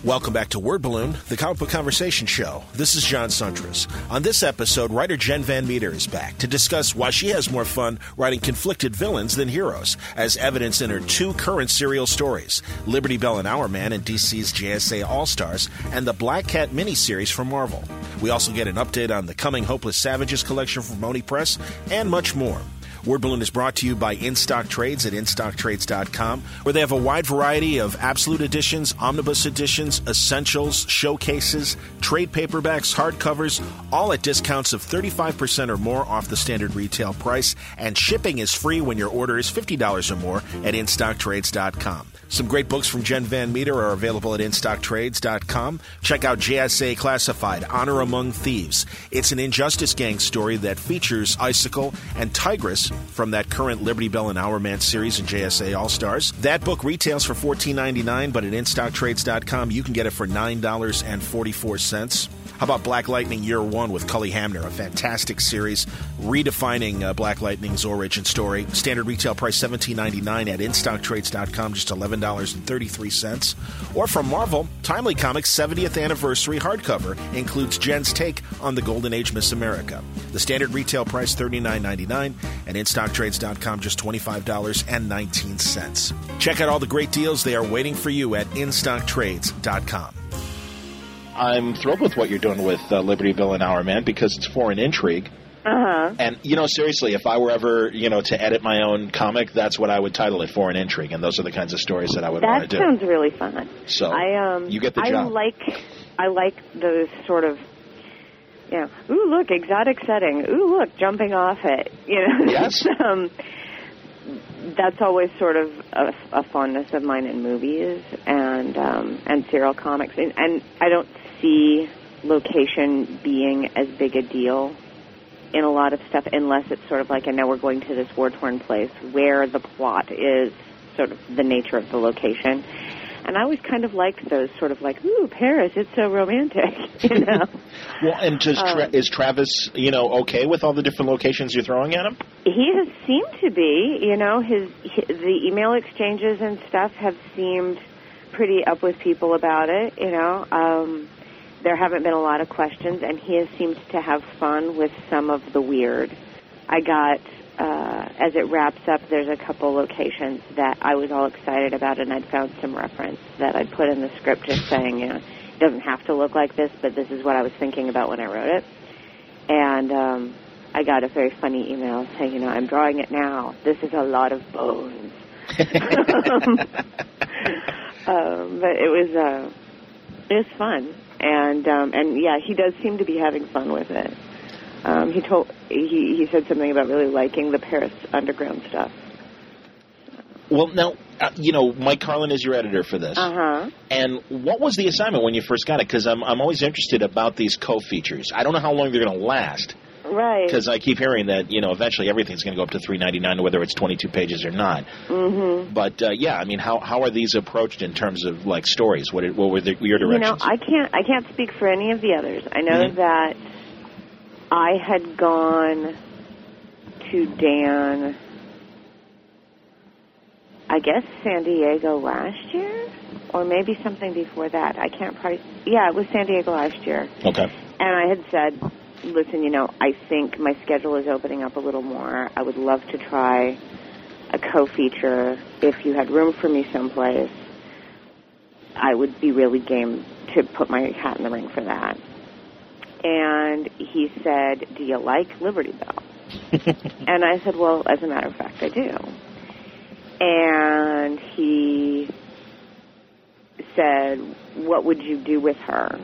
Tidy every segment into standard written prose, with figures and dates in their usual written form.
Welcome back to Word Balloon, the comic book conversation show. This is John Suntress. On this episode, writer Jen Van Meter is back to discuss why she has more fun writing conflicted villains than heroes, as evidenced in her two current serial stories, Liberty Bell and Hourman in DC's JSA All-Stars, and the Black Cat miniseries from Marvel. We also get an update on the coming Hopeless Savages collection from Moni Press, and much more. Word Balloon is brought to you by InStock Trades at InStockTrades.com, where they have a wide variety of absolute editions, omnibus editions, essentials, showcases, trade paperbacks, hardcovers, all at discounts of 35% or more off the standard retail price, and shipping is free when your order is $50 or more at InStockTrades.com. Some great books from Jen Van Meter are available at InStockTrades.com. Check out JSA Classified, Honor Among Thieves. It's an Injustice Gang story that features Icicle and Tigress from that current Liberty Bell and Hourman series in JSA All-Stars. That book retails for $14.99, but at InStockTrades.com you can get it for $9.44. How about Black Lightning Year One with Cully Hamner, a fantastic series redefining Black Lightning's origin story. Standard retail price $17.99 at InStockTrades.com, just $11.33. Or from Marvel, Timely Comics' 70th anniversary hardcover includes Jen's take on the Golden Age Miss America. The standard retail price $39.99 at InStockTrades.com, just $25.19. Check out all the great deals. They are waiting for you at InStockTrades.com. I'm thrilled with what you're doing with Liberty Bell and Hourman because it's foreign intrigue. Uh-huh. And, seriously, if I were ever, to edit my own comic, that's what I would title it, Foreign Intrigue. And those are the kinds of stories that I would want to do. That sounds really fun. So you get the job. I like those sort of, ooh, look, exotic setting. Ooh, look, jumping off it. Yes. That's always sort of a fondness of mine in movies and serial comics. And I don't see location being as big a deal in a lot of stuff unless it's sort of like, and now we're going to this war-torn place where the plot is sort of the nature of the location. And I always kind of liked those sort of like, ooh, Paris, it's so romantic, Well, and is Travis, okay with all the different locations you're throwing at him? He has seemed to be, the email exchanges and stuff have seemed pretty up with people about it, There haven't been a lot of questions, and he has seemed to have fun with some of the weird. I got, as it wraps up, there's a couple locations that I was all excited about, and I'd found some reference that I'd put in the script just saying, it doesn't have to look like this, but this is what I was thinking about when I wrote it. And I got a very funny email saying, I'm drawing it now. This is a lot of bones. But it was fun. And yeah, he does seem to be having fun with it. He said something about really liking the Paris underground stuff. Well, now, Mike Carlin is your editor for this. Uh-huh. And what was the assignment when you first got it? Because I'm always interested about these co-features. I don't know how long they're going to last. Right. Because I keep hearing that, eventually everything's going to go up to $3.99, whether it's 22 pages or not. Mm-hmm. But, how are these approached in terms of, stories? What were your directions? I can't speak for any of the others. I know that I had gone to Dan, I guess, San Diego last year, or maybe something before that. I can't probably... Yeah, it was San Diego last year. Okay. And I had said, listen, I think my schedule is opening up a little more. I would love to try a co-feature. If you had room for me someplace, I would be really game to put my hat in the ring for that. And he said, do you like Liberty Bell? And I said, well, as a matter of fact, I do. And he said, what would you do with her?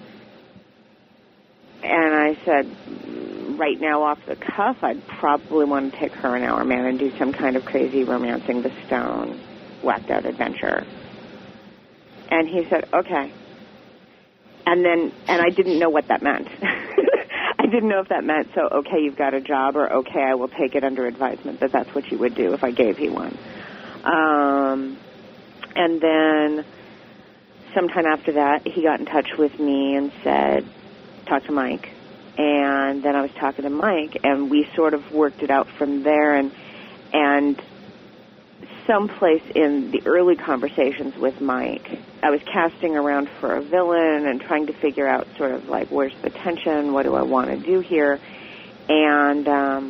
And I said, right now off the cuff, I'd probably want to take her and Hourman and do some kind of crazy romancing the stone, whacked out adventure. And he said, okay. And I didn't know what that meant. I didn't know if that meant, so, okay, you've got a job, or, okay, I will take it under advisement that that's what you would do if I gave you one. And then sometime after that, he got in touch with me and said, talk to Mike. And then I was talking to Mike, and we sort of worked it out from there. And someplace in the early conversations with Mike, I was casting around for a villain and trying to figure out sort of like, where's the tension? What do I want to do here? And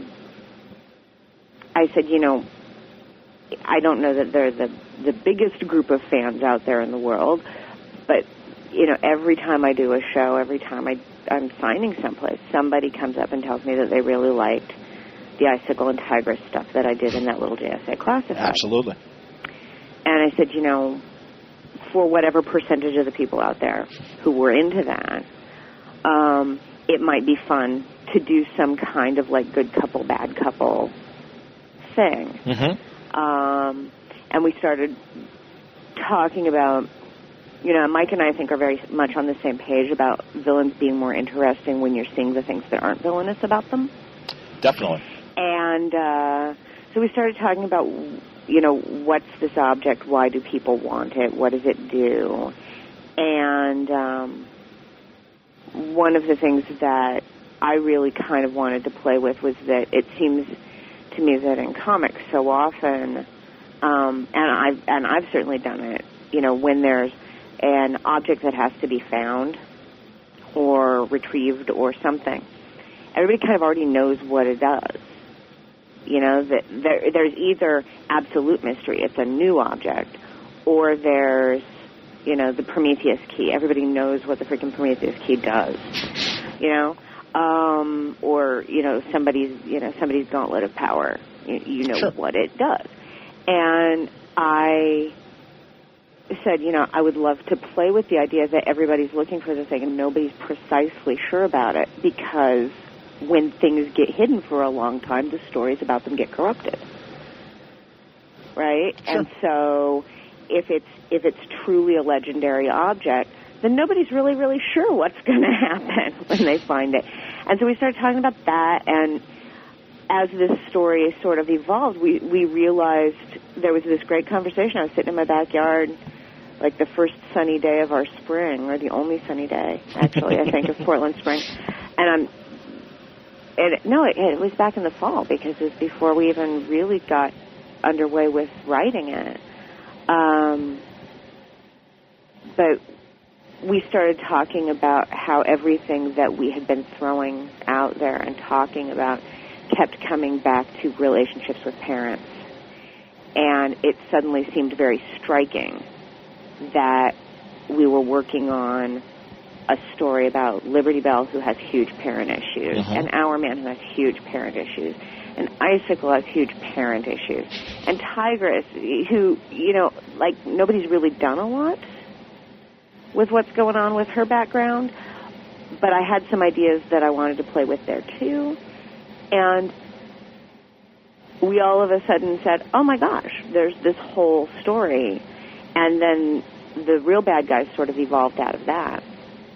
I said, I don't know that they're the biggest group of fans out there in the world, but, every time I do a show, every time I'm signing someplace, somebody comes up and tells me that they really liked the Icicle and Tigress stuff that I did in that little JSA Classified. Absolutely. And I said, for whatever percentage of the people out there who were into that, it might be fun to do some kind of like good couple, bad couple thing. Mm-hmm. And we started talking about, Mike and I think are very much on the same page about villains being more interesting when you're seeing the things that aren't villainous about them. Definitely. And so we started talking about, what's this object? Why do people want it? What does it do? And one of the things that I really kind of wanted to play with was that it seems to me that in comics so often, and I've certainly done it, when there's an object that has to be found or retrieved or something, everybody kind of already knows what it does. That there's either absolute mystery, it's a new object, or there's, the Prometheus key. Everybody knows what the freaking Prometheus key does, or, somebody's gauntlet of power. Sure. What it does. And I said, I would love to play with the idea that everybody's looking for the thing and nobody's precisely sure about it, because when things get hidden for a long time, the stories about them get corrupted, right? Sure. And so if it's truly a legendary object, then nobody's really, really sure what's going to happen when they find it. And so we started talking about that, and as this story sort of evolved, we realized there was this great conversation. I was sitting in my backyard, like the first sunny day of our spring, or the only sunny day, actually, I think, of Portland spring. And it was back in the fall, because it was before we even really got underway with writing it. But we started talking about how everything that we had been throwing out there and talking about kept coming back to relationships with parents. And it suddenly seemed very striking that we were working on a story about Liberty Bell, who has huge parent issues, and Hourman, who has huge parent issues, and Icicle has huge parent issues, and Tigress, who, nobody's really done a lot with what's going on with her background, but I had some ideas that I wanted to play with there, too. And we all of a sudden said, oh, my gosh, there's this whole story. And then the real bad guys sort of evolved out of that.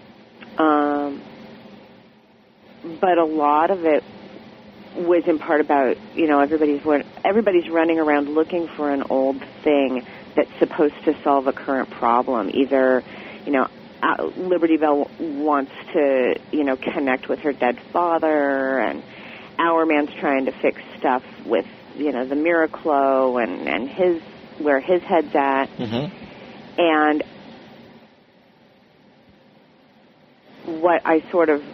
But a lot of it was in part about, everybody's running around looking for an old thing that's supposed to solve a current problem. Either, Liberty Bell wants to, connect with her dead father, and Hourman's trying to fix stuff with, the Miraclo and where his head's at. And what I sort of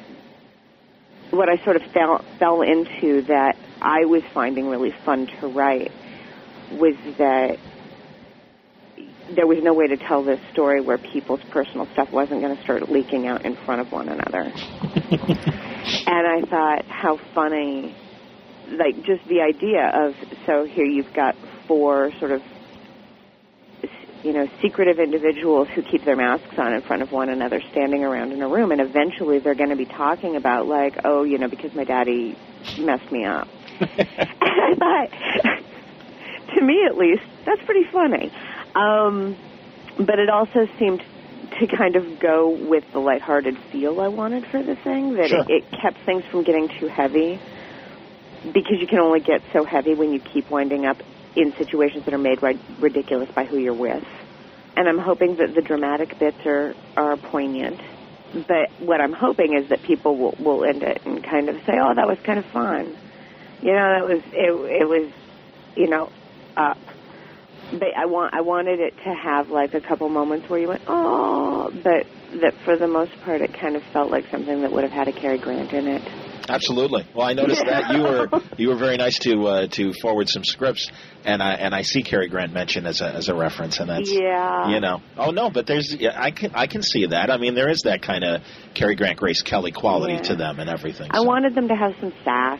fell into that I was finding really fun to write was that there was no way to tell this story where people's personal stuff wasn't going to start leaking out in front of one another. And I thought, how funny, like just the idea of, so here you've got four sort of, secretive individuals who keep their masks on in front of one another, standing around in a room, and eventually they're going to be talking about, like, oh, because my daddy messed me up. And I thought, to me at least, that's pretty funny. But it also seemed to kind of go with the lighthearted feel I wanted for the thing, that Sure. it kept things from getting too heavy, because you can only get so heavy when you keep winding up in situations that are made ridiculous by who you're with. And I'm hoping that the dramatic bits are poignant. But what I'm hoping is that people will end it and kind of say, oh, that was kind of fun. It was, up. But I wanted it to have like a couple moments where you went, oh, but that for the most part it kind of felt like something that would have had a Cary Grant in it. Absolutely. Well, I noticed that you were very nice to forward some scripts, and I see Cary Grant mentioned as a reference, and that's Oh no, but I can see that. I mean, there is that kind of Cary Grant, Grace Kelly quality to them and everything. I wanted them to have some sass.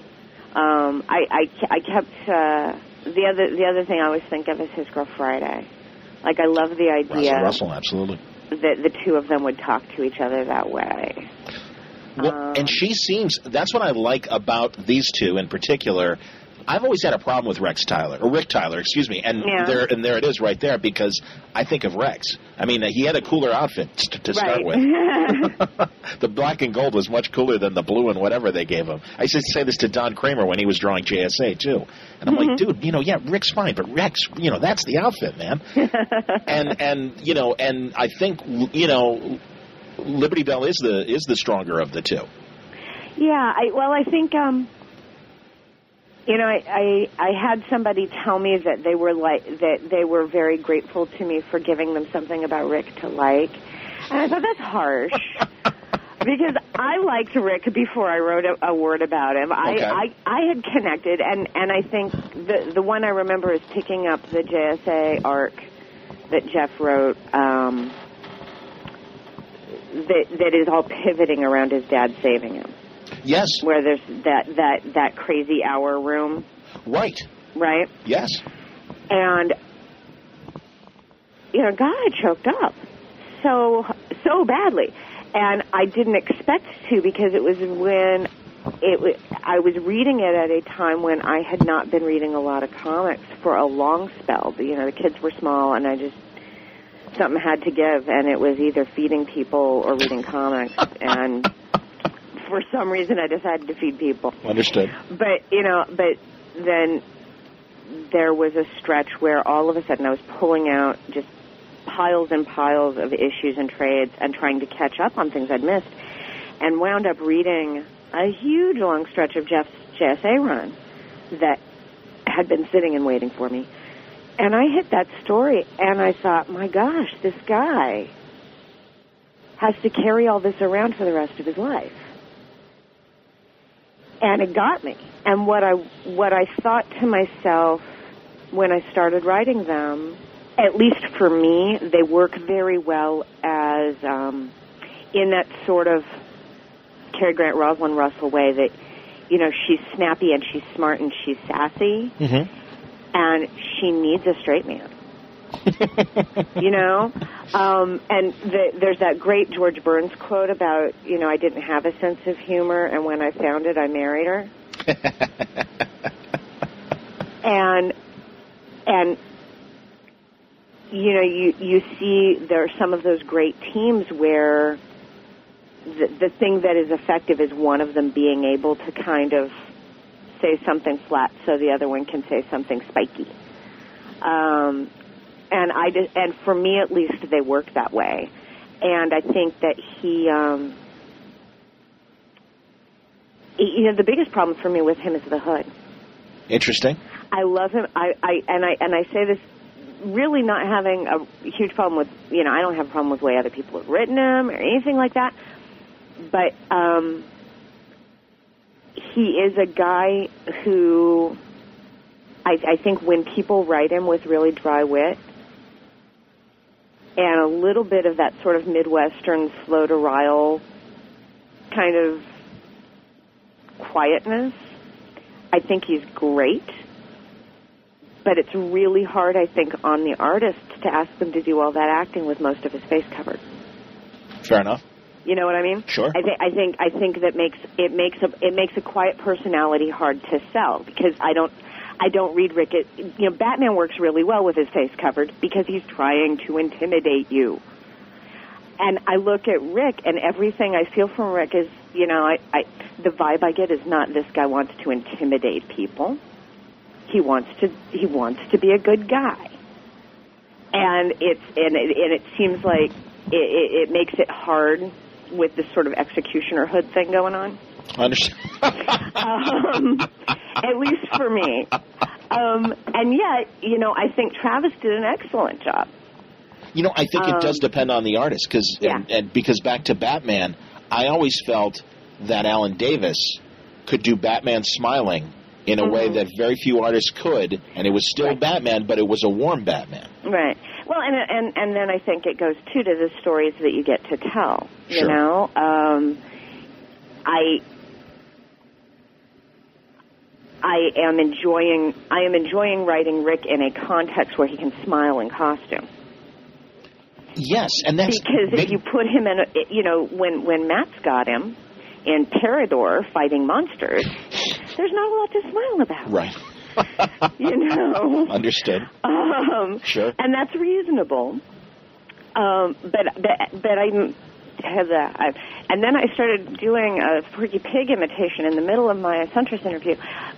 I kept the other thing I always think of is His Girl Friday. Like I love the idea. Russell, absolutely. That the two of them would talk to each other that way. Well, and that's what I like about these two in particular. I've always had a problem with Rick Tyler, excuse me, and there it is right there, because I think of Rex. I mean, he had a cooler outfit to start with. The black and gold was much cooler than the blue and whatever they gave him. I used to say this to Don Kramer when he was drawing JSA too, and I'm like, dude, Rick's fine, but Rex, that's the outfit, man. and I think Liberty Bell is the stronger of the two. Yeah, I think I had somebody tell me that they were very grateful to me for giving them something about Rick to like, and I thought that's harsh because I liked Rick before I wrote a word about him. Okay. I had connected, and I think the one I remember is picking up the JSA arc that Jeff wrote. That is all pivoting around his dad saving him. Yes. Where there's that crazy hour room. Right. Right? Yes. And, God, I choked up so badly. And I didn't expect to, because it was when I was reading it at a time when I had not been reading a lot of comics for a long spell. The kids were small, and something had to give, and it was either feeding people or reading comics, and for some reason I decided to feed people. Understood. But then there was a stretch where all of a sudden I was pulling out just piles and piles of issues and trades and trying to catch up on things I'd missed, and wound up reading a huge long stretch of Jeff's JSA run that had been sitting and waiting for me. And I hit that story, and I thought, my gosh, this guy has to carry all this around for the rest of his life. And it got me. And what I thought to myself when I started writing them, at least for me, they work very well as in that sort of Cary Grant, Rosalind Russell way that, she's snappy and she's smart and she's sassy. Mm-hmm. And she needs a straight man, and there's that great George Burns quote about, I didn't have a sense of humor, and when I found it, I married her. and you see there are some of those great teams where the thing that is effective is one of them being able to kind of say something flat so the other one can say something spiky. And for me at least, they work that way. And I think that he the biggest problem for me with him is the hood. Interesting. I love him. I say this really not having a huge problem with, I don't have a problem with the way other people have written him or anything like that. But, he is a guy who I think when people write him with really dry wit and a little bit of that sort of Midwestern slow to rile kind of quietness, I think he's great. But it's really hard, I think, on the artists to ask them to do all that acting with most of his face covered. Fair enough. You know what I mean? Sure. I think that makes a quiet personality hard to sell, because I don't read Rick. Batman works really well with his face covered because he's trying to intimidate you. And I look at Rick, and everything I feel from Rick is, the vibe I get is not this guy wants to intimidate people. He wants to be a good guy. And it seems like it makes it hard with this sort of executioner hood thing going on. I understand. At least for me. And yet, I think Travis did an excellent job. I think it does depend on the artist, because back to Batman, I always felt that Alan Davis could do Batman smiling in a way that very few artists could, and it was still Batman, but it was a warm Batman. Right. Well, and then I think it goes, too, to the stories that you get to tell, Sure. I am enjoying writing Rick in a context where he can smile in costume. Yes, and that's... Because if you put him in, when Matt's got him in Parador fighting monsters, there's not a lot to smile about. Right. Understood. Sure. And that's reasonable. But I have that. And then I started doing a Porky Pig imitation in the middle of my Suntress interview.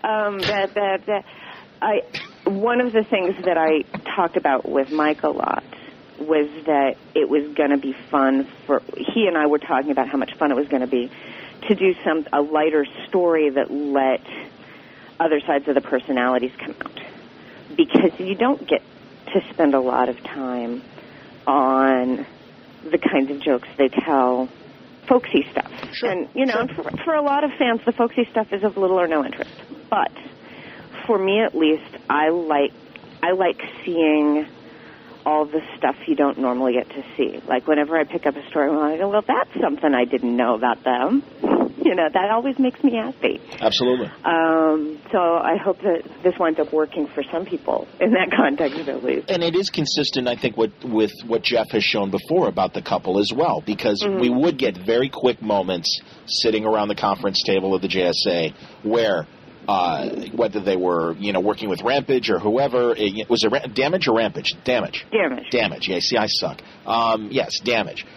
One of the things that I talked about with Mike a lot was that it was going to be fun he and I were talking about how much fun it was going to be to do a lighter story that let other sides of the personalities come out. Because you don't get to spend a lot of time on the kinds of jokes they tell, folksy stuff. Sure. And, for a lot of fans, the folksy stuff is of little or no interest. But for me, at least, I like seeing all the stuff you don't normally get to see. Like, whenever I pick up a story, I go, well, that's something I didn't know about them. That always makes me happy. Absolutely. So I hope that this winds up working for some people in that context, at least. And it is consistent, I think, with what Jeff has shown before about the couple as well, because we would get very quick moments sitting around the conference table of the JSA where whether they were, working with Rampage or whoever, was it Damage or Rampage? Damage. Yeah, see, I suck. Yes, Damage.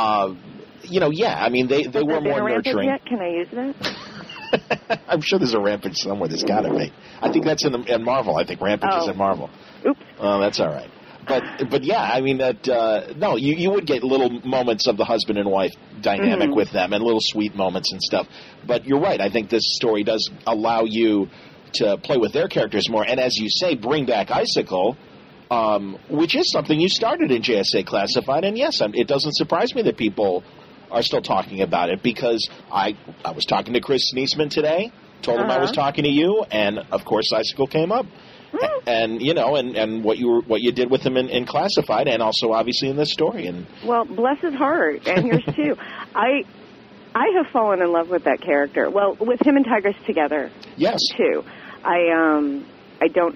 They were more nurturing. Yet? Can I use that? I'm sure there's a Rampage somewhere. There's got to be. I think that's in Marvel. I think Rampage is in Marvel. Oops. Oh, that's all right. But yeah, you would get little moments of the husband and wife dynamic with them and little sweet moments and stuff. But you're right. I think this story does allow you to play with their characters more. And as you say, bring back Icicle, which is something you started in JSA Classified. And yes, it doesn't surprise me that people are still talking about it, because I was talking to Chris Niesman today, told him I was talking to you, and of course Icicle came up. And and what you did with him in Classified, and also obviously in this story. And well, bless his heart, and yours too. I have fallen in love with that character. Well, with him and Tigress together. Yes. Too. I don't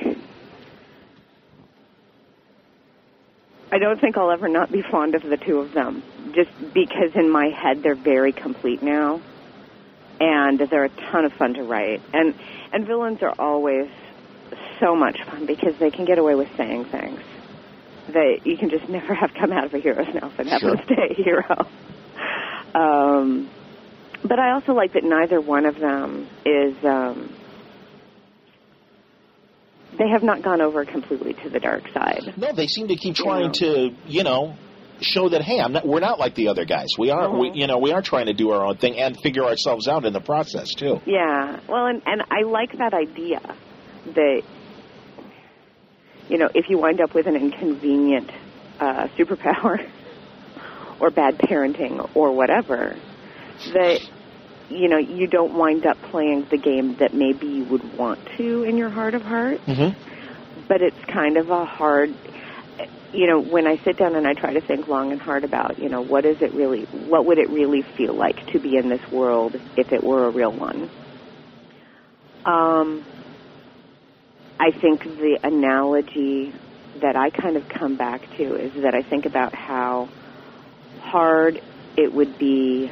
think I'll ever not be fond of the two of them, just because in my head they're very complete now, and they're a ton of fun to write. And villains are always so much fun because they can get away with saying things that you can just never have come out of a hero's mouth and happens to a hero. But I also like that neither one of them is... they have not gone over completely to the dark side. No, they seem to keep trying to, show that, hey, we're not like the other guys. We are, we are trying to do our own thing and figure ourselves out in the process too. Yeah, well, and I like that idea that, if you wind up with an inconvenient superpower or bad parenting or whatever, that you don't wind up playing the game that maybe you would want to in your heart of hearts. But it's kind of a hard, when I sit down and I try to think long and hard about, what would it really feel like to be in this world if it were a real one? I think the analogy that I kind of come back to is that I think about how hard it would be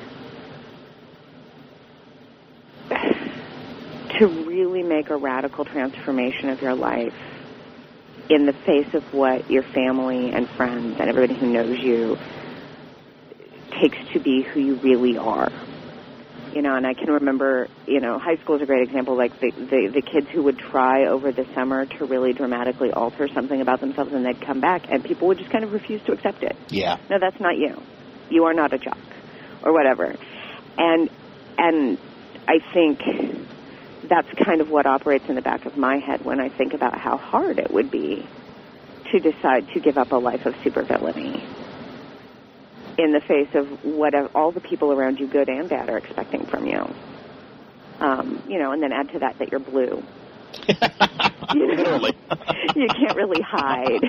to really make a radical transformation of your life in the face of what your family and friends and everybody who knows you takes to be who you really are. And I can remember, high school is a great example, like the kids who would try over the summer to really dramatically alter something about themselves, and they'd come back, and people would just kind of refuse to accept it. Yeah. No, that's not you. You are not a jock, or whatever. And I think that's kind of what operates in the back of my head when I think about how hard it would be to decide to give up a life of supervillainy in the face of what all the people around you, good and bad, are expecting from you. And then add to that you're blue. Literally. You can't really hide.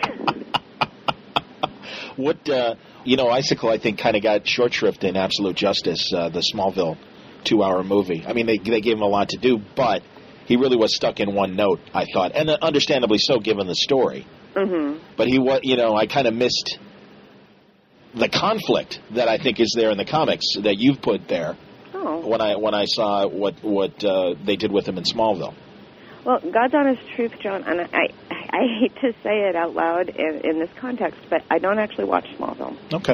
What, Icicle, I think, kind of got short shrift in Absolute Justice, the Smallville 2-hour movie. I mean, they gave him a lot to do, but he really was stuck in one note, I thought, and understandably so, given the story. Mm-hmm. But he was, I kind of missed the conflict that I think is there in the comics that you've put there. Oh. When I saw what they did with him in Smallville. Well, God's honest truth, John, and I hate to say it out loud in this context, but I don't actually watch Smallville. Okay.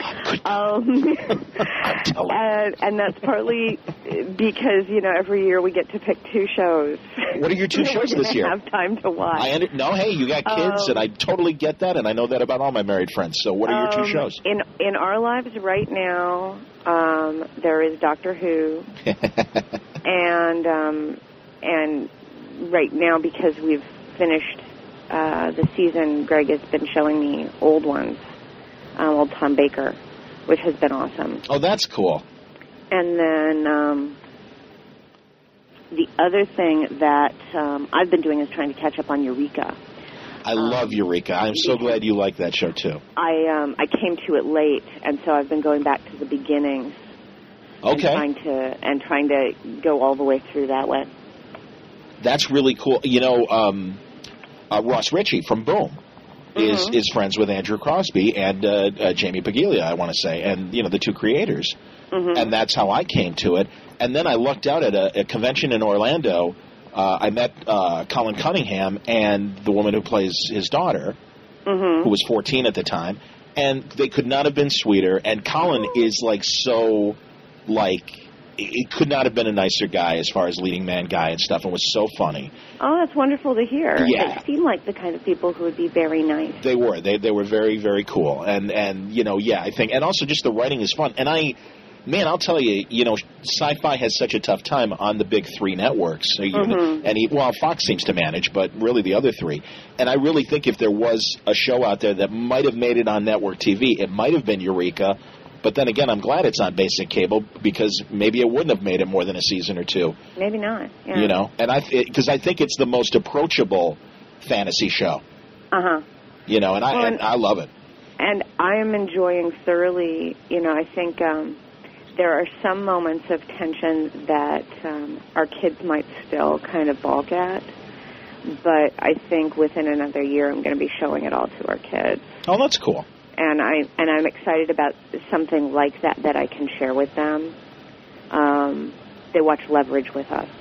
And that's partly because, every year we get to pick 2 shows. What are your 2 shows this year? I have time to watch. Hey, you got kids, and I totally get that, and I know that about all my married friends. So what are your 2 shows? In our lives right now, there is Doctor Who, and right now, because we've finished the season, Greg has been showing me old ones, old Tom Baker, which has been awesome. Oh, that's cool. And then the other thing that I've been doing is trying to catch up on Eureka. I love Eureka. I'm so glad you like that show, too. I came to it late, and so I've been going back to the beginnings. Okay. And trying to go all the way through that way. That's really cool. Ross Ritchie from Boom is friends with Andrew Crosby and Jamie Paglia, I want to say, and, the 2 creators. Mm-hmm. And that's how I came to it. And then I lucked out at a convention in Orlando. I met Colin Cunningham and the woman who plays his daughter, who was 14 at the time. And they could not have been sweeter. And Colin is it could not have been a nicer guy as far as leading man guy and stuff, and was so funny. Oh, that's wonderful to hear. Yeah. They seem like the kind of people who would be very nice. They were. They were very, very cool. And I think, and also just the writing is fun. And I'll tell you, Sci-Fi has such a tough time on the big 3 networks. And Fox seems to manage, but really the other 3. And I really think if there was a show out there that might have made it on network TV, it might have been Eureka. But then again, I'm glad it's on basic cable, because maybe it wouldn't have made it more than a season or 2. Maybe not. Yeah. And because I think it's the most approachable fantasy show. Uh-huh. And I love it. And I am enjoying thoroughly, I think there are some moments of tension that our kids might still kind of balk at. But I think within another year I'm going to be showing it all to our kids. Oh, that's cool. And I'm excited about something like that I can share with them. They watch Leverage with us.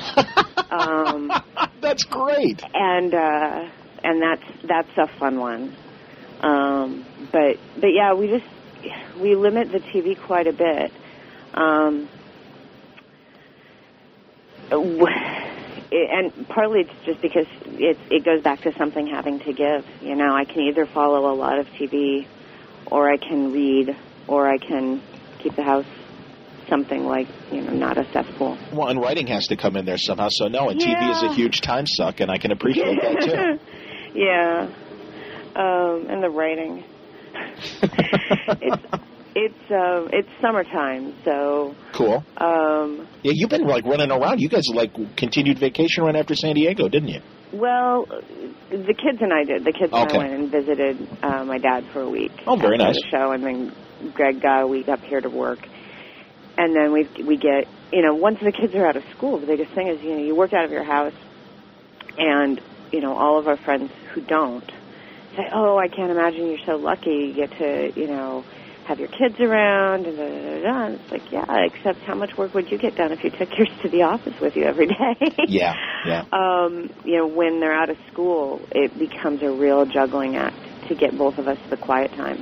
That's great. And that's a fun one. But yeah, we limit the TV quite a bit. And partly it's just because it goes back to something having to give. I can either follow a lot of TV, or I can read, or I can keep the house something like, not a cesspool. Well, and writing has to come in there somehow. So no, and TV is a huge time suck, and I can appreciate that too. Yeah, and the writing. It's summertime, so cool. Yeah, you've been running around. You guys continued vacation right after San Diego, didn't you? Well, the kids and I did. The kids and I went and visited my dad for a week. Oh, very nice. The show, and then Greg got a week up here to work, and then we get once the kids are out of school, the biggest thing is you work out of your house, and all of our friends who don't say, "Oh, I can't imagine you're so lucky you get to have your kids around," and And it's like, yeah, except how much work would you get done if you took yours to the office with you every day? Yeah. When they're out of school, it becomes a real juggling act to get both of us the quiet time.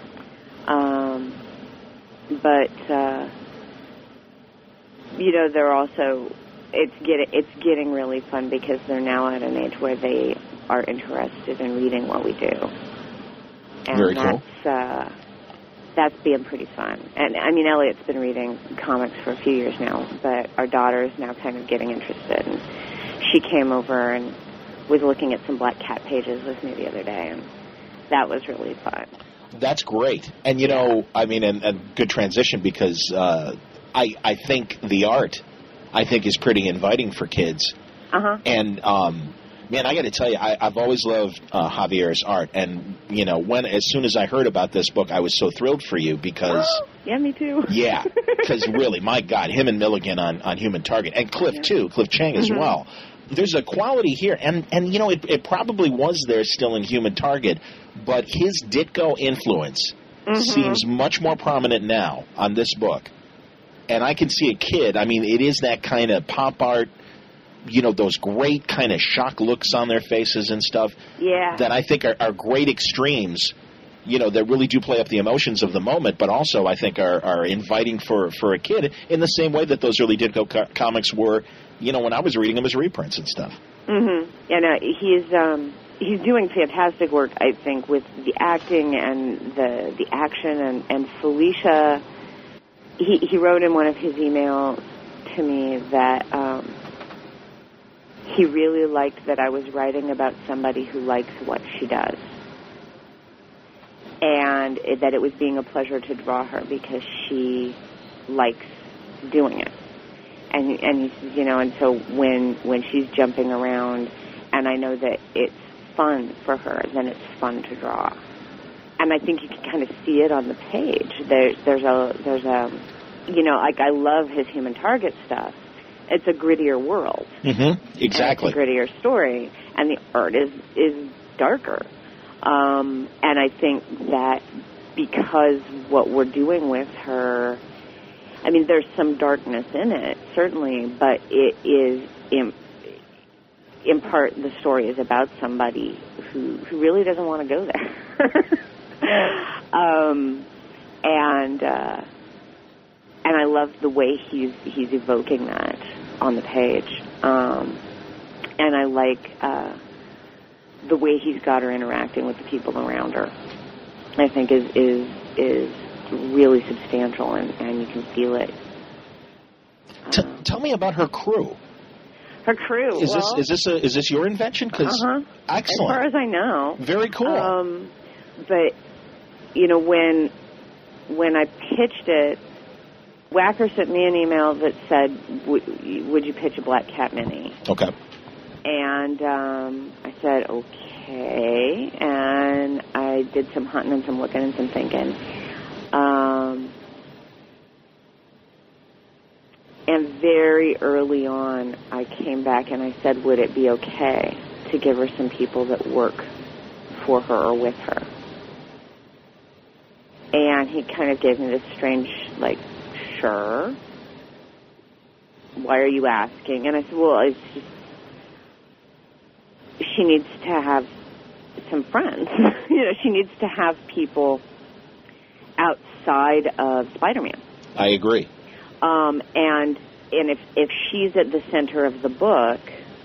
They're also, it's getting really fun because they're now at an age where they are interested in reading what we do. And very cool. that's being pretty fun. And, I mean, Elliot's been reading comics for a few years now, but our daughter is now kind of getting interested. And she came over and was looking at some Black Cat pages with me the other day, and that was really fun. That's great. And, you know, I mean, and good transition, because I think the art, I think, is pretty inviting for kids. Uh-huh. And, man, I got to tell you, I've always loved Javier's art. And, you know, as soon as I heard about this book, I was so thrilled for you because... Oh, yeah, me too. Yeah, because really, my God, him and Milligan on Human Target. And Cliff, too, Cliff Chang as well. There's a quality here, and you know, it probably was there still in Human Target, but his Ditko influence seems much more prominent now on this book. And I can see a kid, I mean, it is that kind of pop art, you know, those great kind of shock looks on their faces and stuff that I think are great extremes, you know, that really do play up the emotions of the moment, but also I think are inviting for a kid in the same way that those early Ditko comics were, you know, when I was reading them as reprints and stuff. Mm-hmm. And he's doing fantastic work, I think, with the acting and the action. And Felicia, he wrote in one of his emails to me that he really liked that I was writing about somebody who likes what she does. And that it was being a pleasure to draw her because she likes doing it. And he says, you know, and so when she's jumping around, and I know that it's fun for her, then it's fun to draw. And I think you can kind of see it on the page. There's a, you know, like I love his Human Target stuff. It's a grittier world. Mm-hmm. Exactly. It's a grittier story, and the art is darker. And I think that because what we're doing with her, I mean, there's some darkness in it, certainly, but it is, in part, the story is about somebody who really doesn't want to go there. And I love the way he's evoking that on the page. And I like the way he's got her interacting with the people around her. I think is really substantial, and you can feel it. Tell me about her crew. Her crew. Is this your invention? Excellent. As far as I know. Very cool. But you know, when I pitched it, Wacker sent me an email that said, "Would you pitch a Black Cat mini?" Okay. And I said, okay. And I did some hunting and some looking and some thinking. And very early on, I came back and I said, would it be okay to give her some people that work for her or with her? And he kind of gave me this strange, like, sure. Why are you asking? And I said, well, it's just, she needs to have some friends. You know, she needs to have people outside of Spider-Man. I agree. And if she's at the center of the book,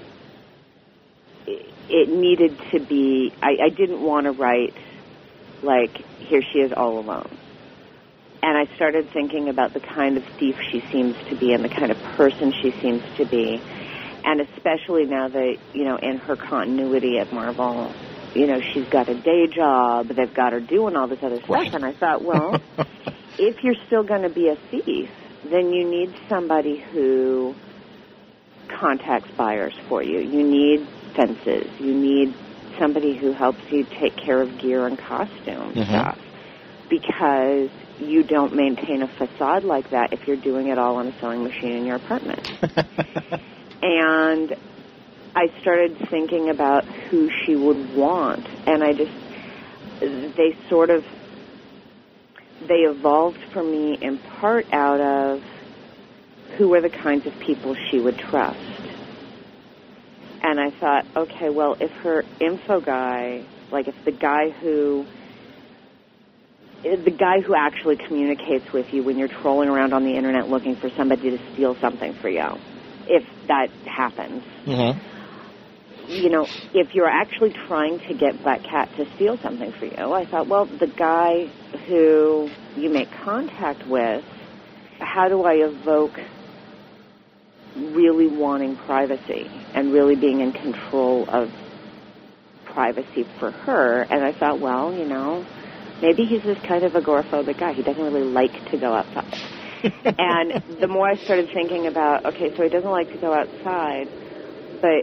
it needed to be, I didn't want to write, like, here she is all alone. And I started thinking about the kind of thief she seems to be and the kind of person she seems to be. And especially now that, you know, in her continuity at Marvel, you know, she's got a day job, they've got her doing all this other stuff. Right. And I thought, well, if you're still going to be a thief, then you need somebody who contacts buyers for you. You need fences. You need somebody who helps you take care of gear and costume stuff. Because you don't maintain a facade like that if you're doing it all on a sewing machine in your apartment. And I started thinking about who she would want, and they evolved for me in part out of who were the kinds of people she would trust. And I thought, okay, well, if her info guy, like if the guy who actually communicates with you when you're trolling around on the internet looking for somebody to steal something for you, if that happens, if you're actually trying to get Black Cat to steal something for you, I thought, well, the guy who you make contact with, how do I evoke really wanting privacy and really being in control of privacy for her? And I thought, well, maybe he's this kind of agoraphobic guy. He doesn't really like to go outside. And the more I started thinking about, okay, so he doesn't like to go outside, but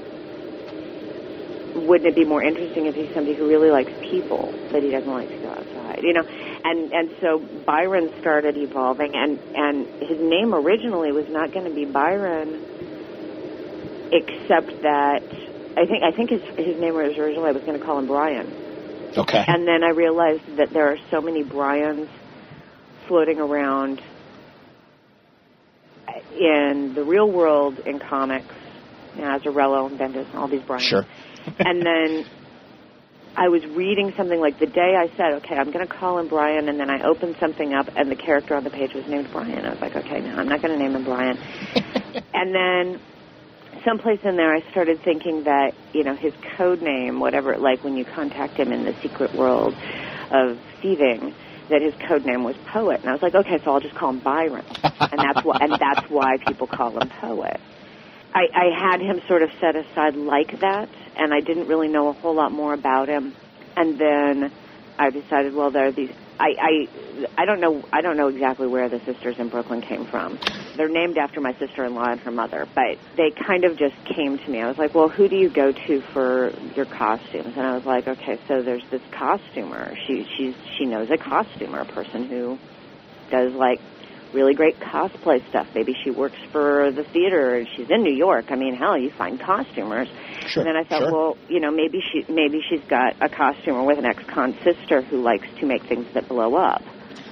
wouldn't it be more interesting if he's somebody who really likes people, but he doesn't like to go outside, And so Byron started evolving, and his name originally was not going to be Byron, except that I think his name was originally, I was going to call him Brian. Okay. And then I realized that there are so many Brians floating around in the real world in comics, Azzarello and Bendis and all these Brians. Sure. And then I was reading something like the day I said, okay, I'm going to call him Brian, and then I opened something up, and the character on the page was named Brian. I was like, okay, no, I'm not going to name him Brian. And then someplace in there I started thinking that, his code name, whatever, like when you contact him in the secret world of thieving, that his code name was Poet. And I was like, okay, so I'll just call him Byron. And that's why people call him Poet. I had him sort of set aside like that, and I didn't really know a whole lot more about him. And then I decided, well, there are these. I don't know exactly where the sisters in Brooklyn came from. They're named after my sister-in-law and her mother, but they kind of just came to me. I was like, well, who do you go to for your costumes? And I was like, okay, so there's this costumer. She knows a costumer, a person who does like really great cosplay stuff. Maybe she works for the theater and she's in New York. I mean, hell, you find costumers. Sure, and then I thought, well, maybe she's got a costumer with an ex-con sister who likes to make things that blow up.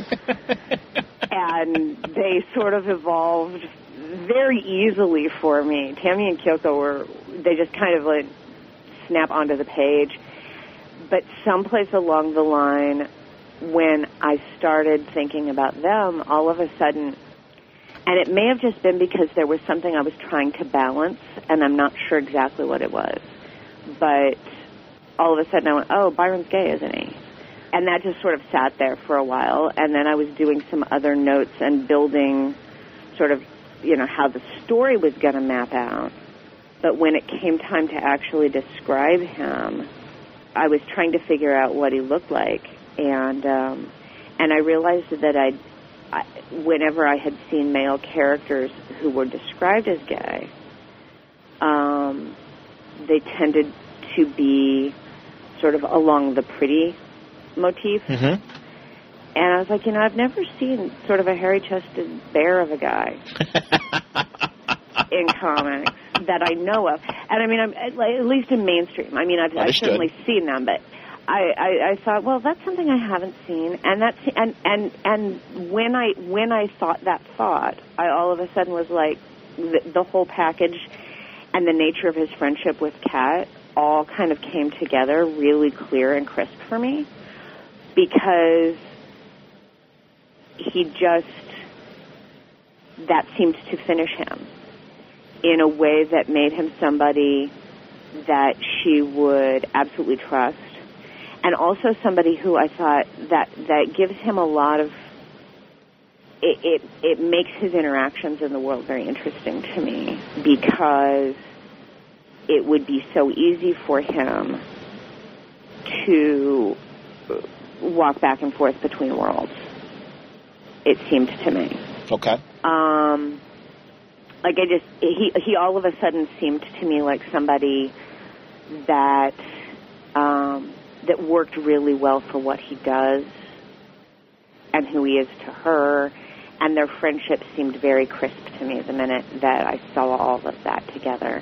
And they sort of evolved very easily for me. Tammy and Kyoko they just kind of like snap onto the page. But someplace along the line, when I started thinking about them, all of a sudden, and it may have just been because there was something I was trying to balance, and I'm not sure exactly what it was, but all of a sudden I went, oh, Byron's gay, isn't he? And that just sort of sat there for a while, and then I was doing some other notes and building sort of, how the story was going to map out. But when it came time to actually describe him, I was trying to figure out what he looked like. And I realized that whenever I had seen male characters who were described as gay, they tended to be sort of along the pretty motif. Mm-hmm. And I was like, I've never seen sort of a hairy-chested bear of a guy in comics that I know of. And I mean, at least in mainstream. I mean, I've certainly seen them, but I thought, well, that's something I haven't seen, and when I thought that thought, I all of a sudden was like, the whole package and the nature of his friendship with Kat all kind of came together really clear and crisp for me, because that seemed to finish him in a way that made him somebody that she would absolutely trust. And also somebody who I thought that gives him a lot of, it makes his interactions in the world very interesting to me, because it would be so easy for him to walk back and forth between worlds, it seemed to me. Okay. He all of a sudden seemed to me like somebody that worked really well for what he does and who he is to her, and their friendship seemed very crisp to me the minute that I saw all of that together.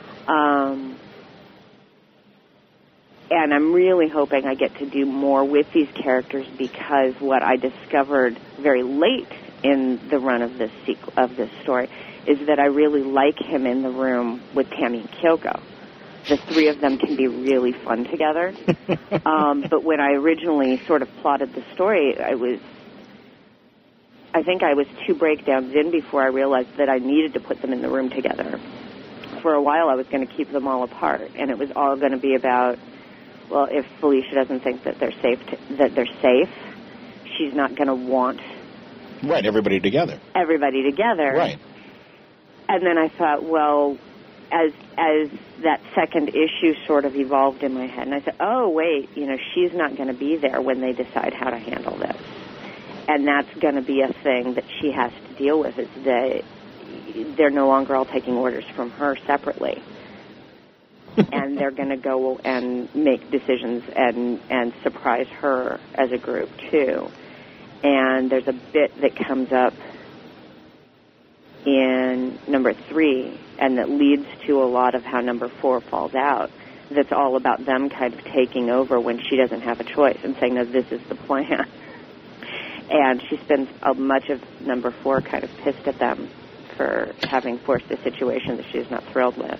And I'm really hoping I get to do more with these characters, because what I discovered very late in the run of this story is that I really like him in the room with Tammy and Kyoko. The three of them can be really fun together. But when I originally sort of plotted the story, I think I was 2 breakdowns in before I realized that I needed to put them in the room together. for a while I was going to keep them all apart, and it was all going to be about, well, if Felicia doesn't think that they're safe, she's not going to want everybody together. Right. And then I thought, well, as that second issue sort of evolved in my head, and I said, oh, wait, she's not going to be there when they decide how to handle this. And that's going to be a thing that she has to deal with, is that they're no longer all taking orders from her separately. And they're going to go and make decisions and surprise her as a group, too. And there's a bit that comes up in number 3, and that leads to a lot of how number 4 falls out, that's all about them kind of taking over when she doesn't have a choice and saying, no, this is the plan. And she spends much of number 4 kind of pissed at them for having forced a situation that she's not thrilled with.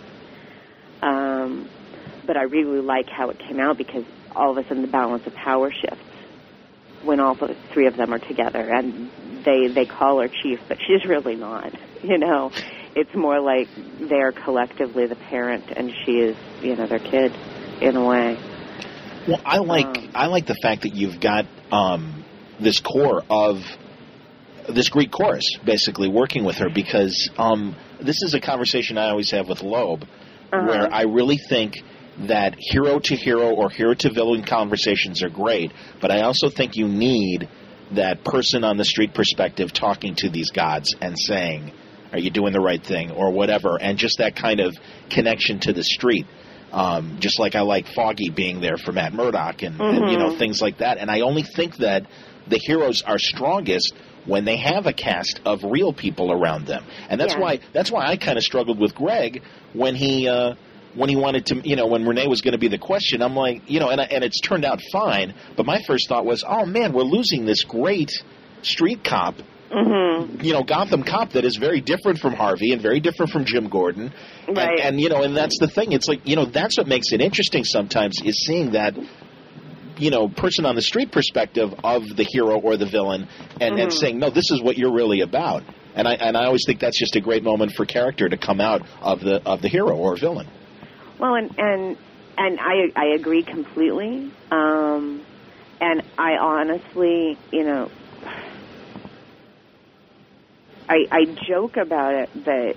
But I really like how it came out, because all of a sudden the balance of power shifts when all the 3 of them are together, and they call her chief, but she's really not. It's more like they're collectively the parent, and she is, their kid in a way. Well, I like the fact that you've got this core of this Greek chorus basically working with her, because this is a conversation I always have with Loeb, where I really think that hero to hero or hero to villain conversations are great, but I also think you need that person on the street perspective talking to these gods and saying, are you doing the right thing, or whatever, and just that kind of connection to the street. Just like I like Foggy being there for Matt Murdock and things like that. And I only think that the heroes are strongest when they have a cast of real people around them. And that's why I kind of struggled with Greg when he wanted to, when Renee was going to be the question. I'm like, and it's turned out fine, but my first thought was, oh man, we're losing this great street cop, Gotham cop that is very different from Harvey and very different from Jim Gordon. Right. And and that's the thing. It's like, that's what makes it interesting sometimes, is seeing that, person on the street perspective of the hero or the villain, and saying, no, this is what you're really about. And I always think that's just a great moment for character to come out of the hero or villain. Well, and I agree completely. And I honestly, I joke about it, but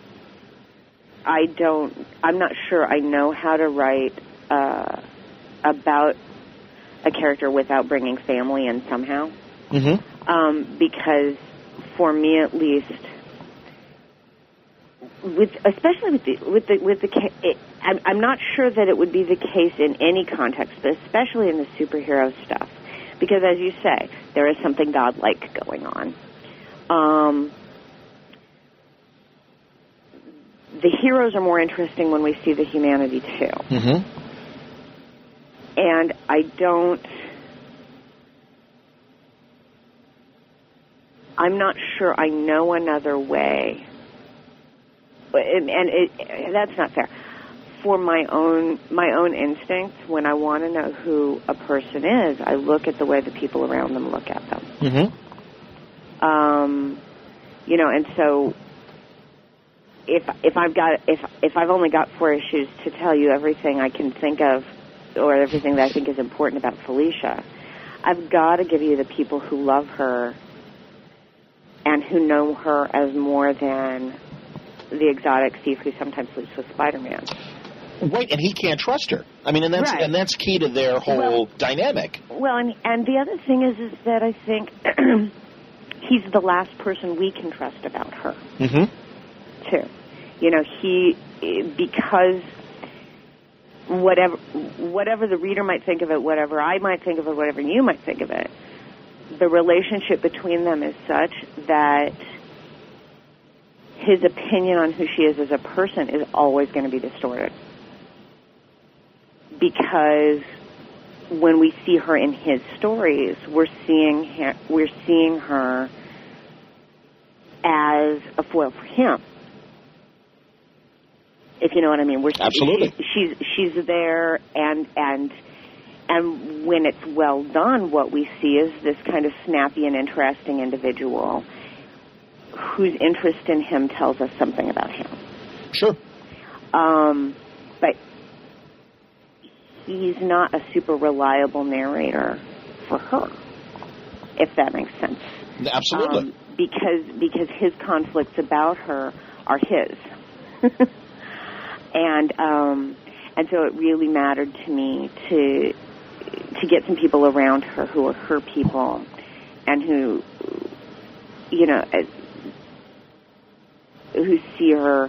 I'm not sure I know how to write about a character without bringing family in somehow. Because for me, at least, I'm not sure that it would be the case in any context, but especially in the superhero stuff, because as you say, there is something godlike going on. The heroes are more interesting when we see the humanity too. And I'm not sure I know another way. That's not fair. For my own instincts, when I want to know who a person is, I look at the way the people around them look at them. And so if I've only got 4 issues to tell you everything I can think of, or everything that I think is important about Felicia, I've got to give you the people who love her and who know her as more than the exotic thief who sometimes sleeps with Spider-Man. Right, and he can't trust her. I mean, and that's key to their whole dynamic. Well, and the other thing is that I think he's the last person we can trust about her, too. Because whatever the reader might think of it, whatever I might think of it, whatever you might think of it, the relationship between them is such that his opinion on who she is as a person is always going to be distorted. Because when we see her in his stories, we're seeing her as a foil for him. If you know what I mean. Absolutely. She's there, and when it's well done, what we see is this kind of snappy and interesting individual whose interest in him tells us something about him. Sure. But he's not a super reliable narrator for her, if that makes sense. Absolutely. Because his conflicts about her are his. And so it really mattered to me to get some people around her who are her people and who, you know, who see her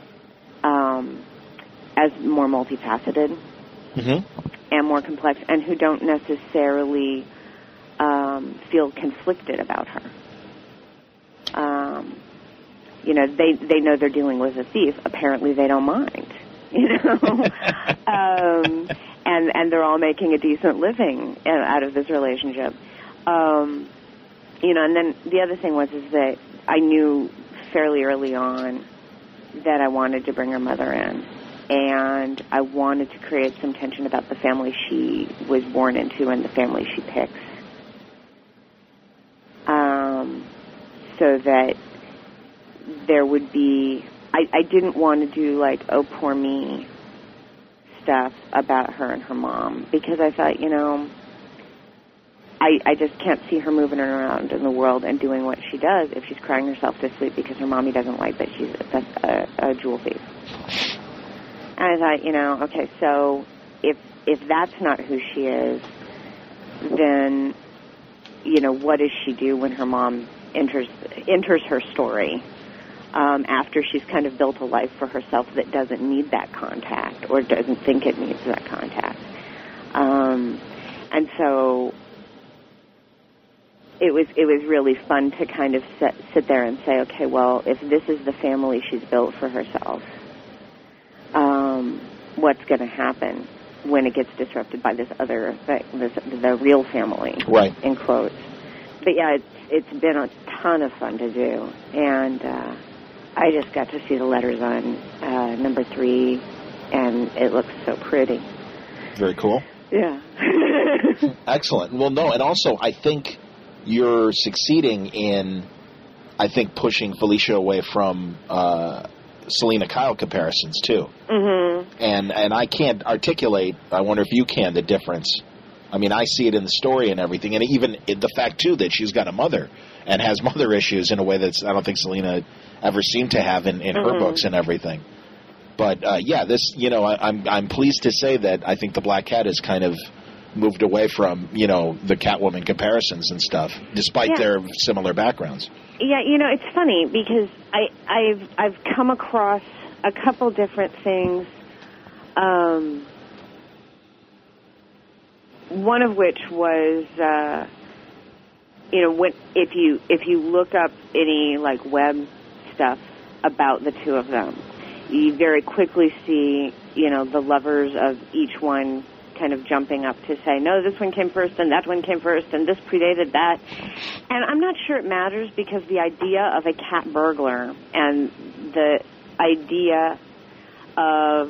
as more multifaceted and more complex, and who don't necessarily feel conflicted about her. You know, they know they're dealing with a thief. Apparently, they don't mind. You know, and they're all making a decent living out of this relationship. You know, and then the other thing is that I knew fairly early on that I wanted to bring her mother in, and I wanted to create some tension about the family she was born into and the family she picks, so that there would be. I didn't want to do like, oh, poor me stuff about her and her mom, because I thought, you know, I just can't see her moving around in the world and doing what she does if she's crying herself to sleep because her mommy doesn't like that she's a jewel thief. And I thought, you know, okay, so if that's not who she is, then, you know, what does she do when her mom enters her story? After she's kind of built a life for herself that doesn't need that contact or doesn't think it needs that contact. And so it was really fun to kind of sit there and say, okay, well, if this is the family she's built for herself, what's going to happen when it gets disrupted by this other thing, the real family, right? In quotes. But yeah, it's been a ton of fun to do, and I just got to see the letters on number 3, and it looks so pretty. Very cool. Yeah. Excellent. Well, no, and also I think you're succeeding in, I think, pushing Felicia away from Selina Kyle comparisons, too. Mm-hmm. And I can't articulate, I wonder if you can, the difference. I mean, I see it in the story and everything, and even the fact, too, that she's got a mother and has mother issues in a way that I don't think Selina ever seemed to have in her books and everything. But, yeah, this, you know, I'm pleased to say that I think the Black Cat has kind of moved away from, you know, the Catwoman comparisons and stuff, despite their similar backgrounds. Yeah, you know, it's funny because I've come across a couple different things. One of which was, you know, if you look up any like web stuff about the two of them, you very quickly see, you know, the lovers of each one kind of jumping up to say, no, this one came first and that one came first and this predated that. And I'm not sure it matters because the idea of a cat burglar and the idea of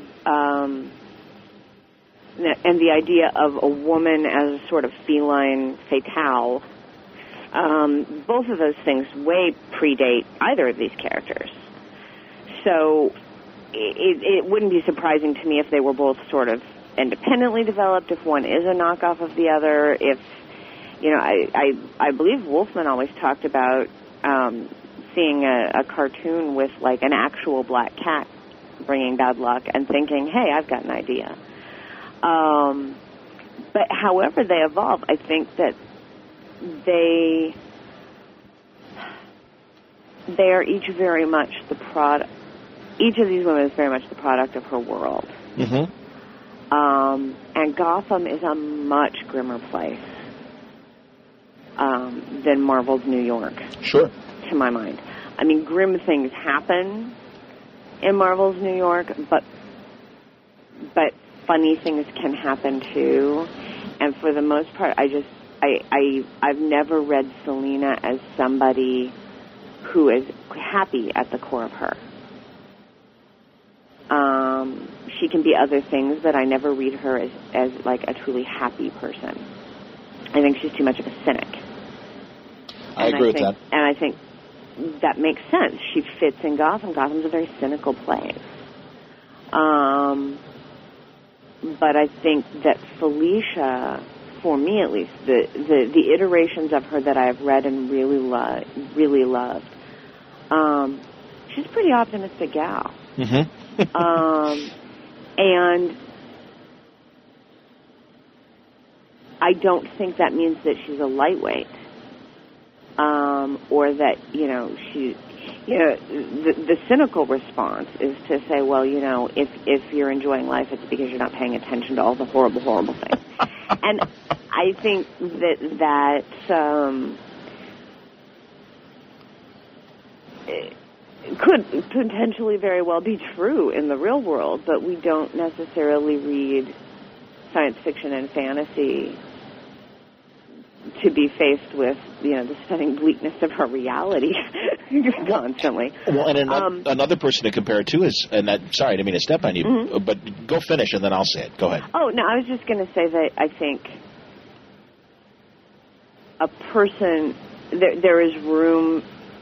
a woman as a sort of feline fatale, both of those things way predate either of these characters. So it wouldn't be surprising to me if they were both sort of independently developed, if one is a knockoff of the other. If, you know, I believe Wolfman always talked about seeing a cartoon with like an actual black cat bringing bad luck and thinking, hey, I've got an idea. But however they evolve, I think that they are each very much the product. Each of these women is very much the product of her world. Mm-hmm. And Gotham is a much grimmer place than Marvel's New York. Sure. To my mind. I mean, grim things happen in Marvel's New York, but funny things can happen too. And for the most part, I've never read Selina as somebody who is happy at the core of her. She can be other things, but I never read her as like a truly happy person. I think she's too much of a cynic. I agree with that. And I think that makes sense. She fits in Gotham. Gotham's a very cynical place. But I think that Felicia, for me at least, the iterations of her that I've read and really loved, she's a pretty optimistic gal. Mm-hmm. And I don't think that means that she's a lightweight, or that, the cynical response is to say, well, if you're enjoying life, it's because you're not paying attention to all the horrible, horrible things. And I think that could potentially very well be true in the real world, but we don't necessarily read science fiction and fantasy to be faced with, the stunning bleakness of our reality constantly. Well, and another person to compare it to is, sorry, I didn't mean to step on you, mm-hmm. but go finish and then I'll say it. Go ahead. Oh, no, I was just going to say that I think a person, there's room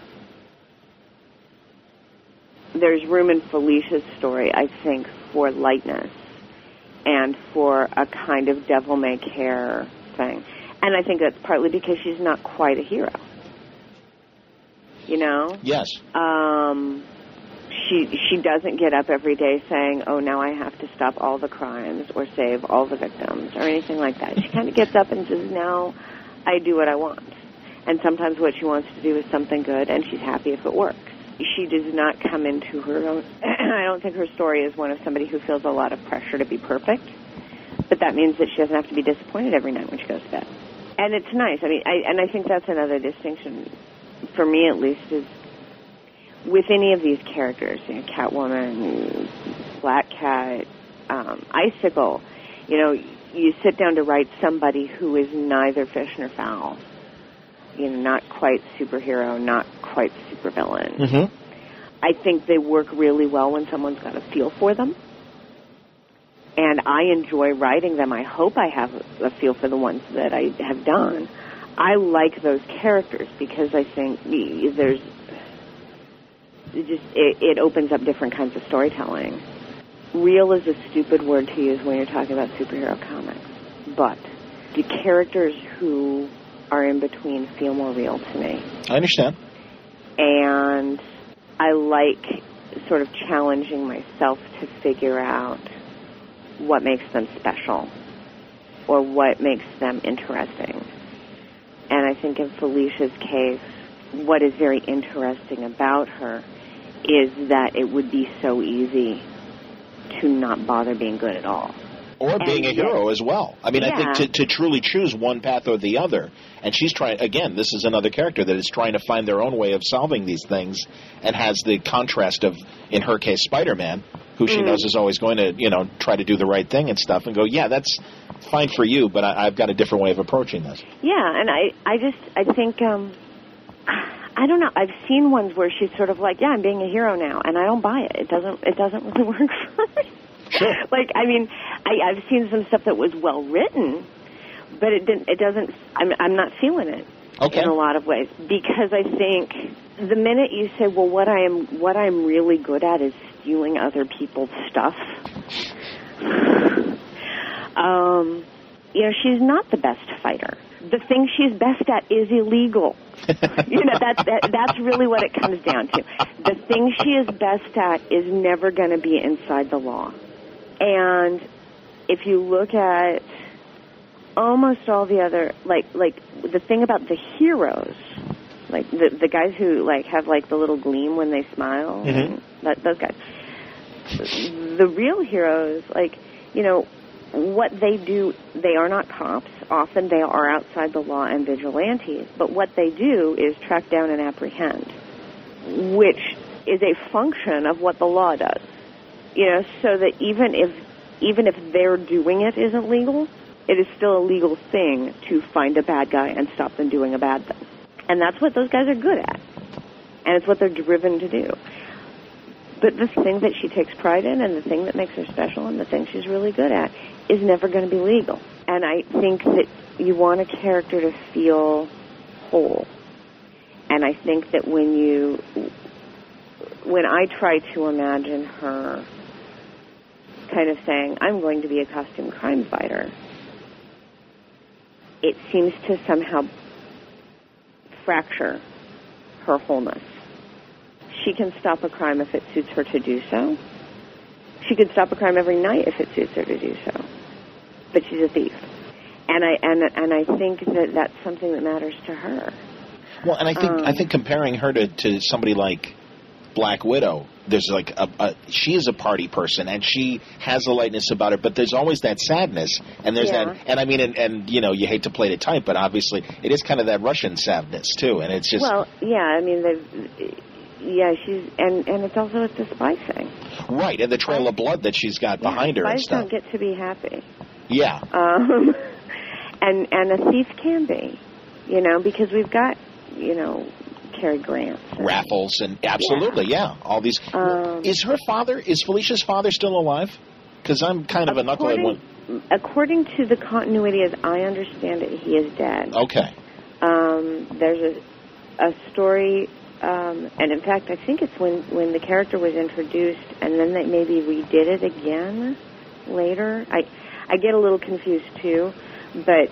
in Felicia's story, I think, for lightness and for a kind of devil-may-care thing. And I think that's partly because she's not quite a hero. Yes. She doesn't get up every day saying, oh, now I have to stop all the crimes or save all the victims or anything like that. She kind of gets up and says, now I do what I want. And sometimes what she wants to do is something good, and she's happy if it works. She does not come into her own... I don't think her story is one of somebody who feels a lot of pressure to be perfect. But that means that she doesn't have to be disappointed every night when she goes to bed. And it's nice. I think that's another distinction, for me at least, is with any of these characters, Catwoman, Black Cat, Icicle, you sit down to write somebody who is neither fish nor fowl. Not quite superhero, not quite supervillain. Mm-hmm. I think they work really well when someone's got a feel for them. And I enjoy writing them. I hope I have a feel for the ones that I have done. I like those characters because I think it opens up different kinds of storytelling. Real is a stupid word to use when you're talking about superhero comics. But the characters who are in between feel more real to me. I understand. And I like sort of challenging myself to figure out what makes them special or what makes them interesting. And I think in Felicia's case, what is very interesting about her is that it would be so easy to not bother being good at all. Or being a hero as well. I think to truly choose one path or the other. And she's trying, again, this is another character that is trying to find their own way of solving these things and has the contrast of, in her case, Spider-Man, who she knows is always going to, try to do the right thing and stuff and go, yeah, that's fine for you, but I've got a different way of approaching this. Yeah, and I think, I don't know, I've seen ones where she's sort of like, yeah, I'm being a hero now, and I don't buy it. It doesn't really work for me. Sure. I've seen some stuff that was well written, but it doesn't. I'm not feeling it in a lot of ways because I think the minute you say, well, what I'm really good at is stealing other people's stuff. She's not the best fighter. The thing she's best at is illegal. That's really what it comes down to. The thing she is best at is never going to be inside the law. And if you look at almost all the other, like the thing about the heroes, like the guys who have the little gleam when they smile, those guys. The real heroes, what they do, they are not cops. Often they are outside the law and vigilantes. But what they do is track down and apprehend, which is a function of what the law does. So that even if their doing it isn't legal, it is still a legal thing to find a bad guy and stop them doing a bad thing. And that's what those guys are good at. And it's what they're driven to do. But the thing that she takes pride in and the thing that makes her special and the thing she's really good at is never going to be legal. And I think that you want a character to feel whole. And I think that when I try to imagine her kind of saying, I'm going to be a costume crime fighter, it seems to somehow fracture her wholeness. She can stop a crime if it suits her to do so. She could stop a crime every night if it suits her to do so. But she's a thief. And I think that that's something that matters to her. Well, and I think comparing her to somebody like Black Widow, there's like she is a party person and she has a lightness about her, but there's always that sadness, and there's that, and I mean, and you know, you hate to play it tight, but obviously it is kind of that Russian sadness too, and it's just I mean, she's and it's also the spy thing, right, and the trail of blood that she's got behind her and stuff. Spies don't get to be happy. Yeah. And a thief can be, you know, because we've got, you know, Cary Grant. Raffles and absolutely, all these. Is Felicia's father still alive? Because I'm kind of a knucklehead one. According to the continuity as I understand it, he is dead. Okay. There's a story, and in fact, I think it's when the character was introduced, and then they maybe redid it again later. I get a little confused too, but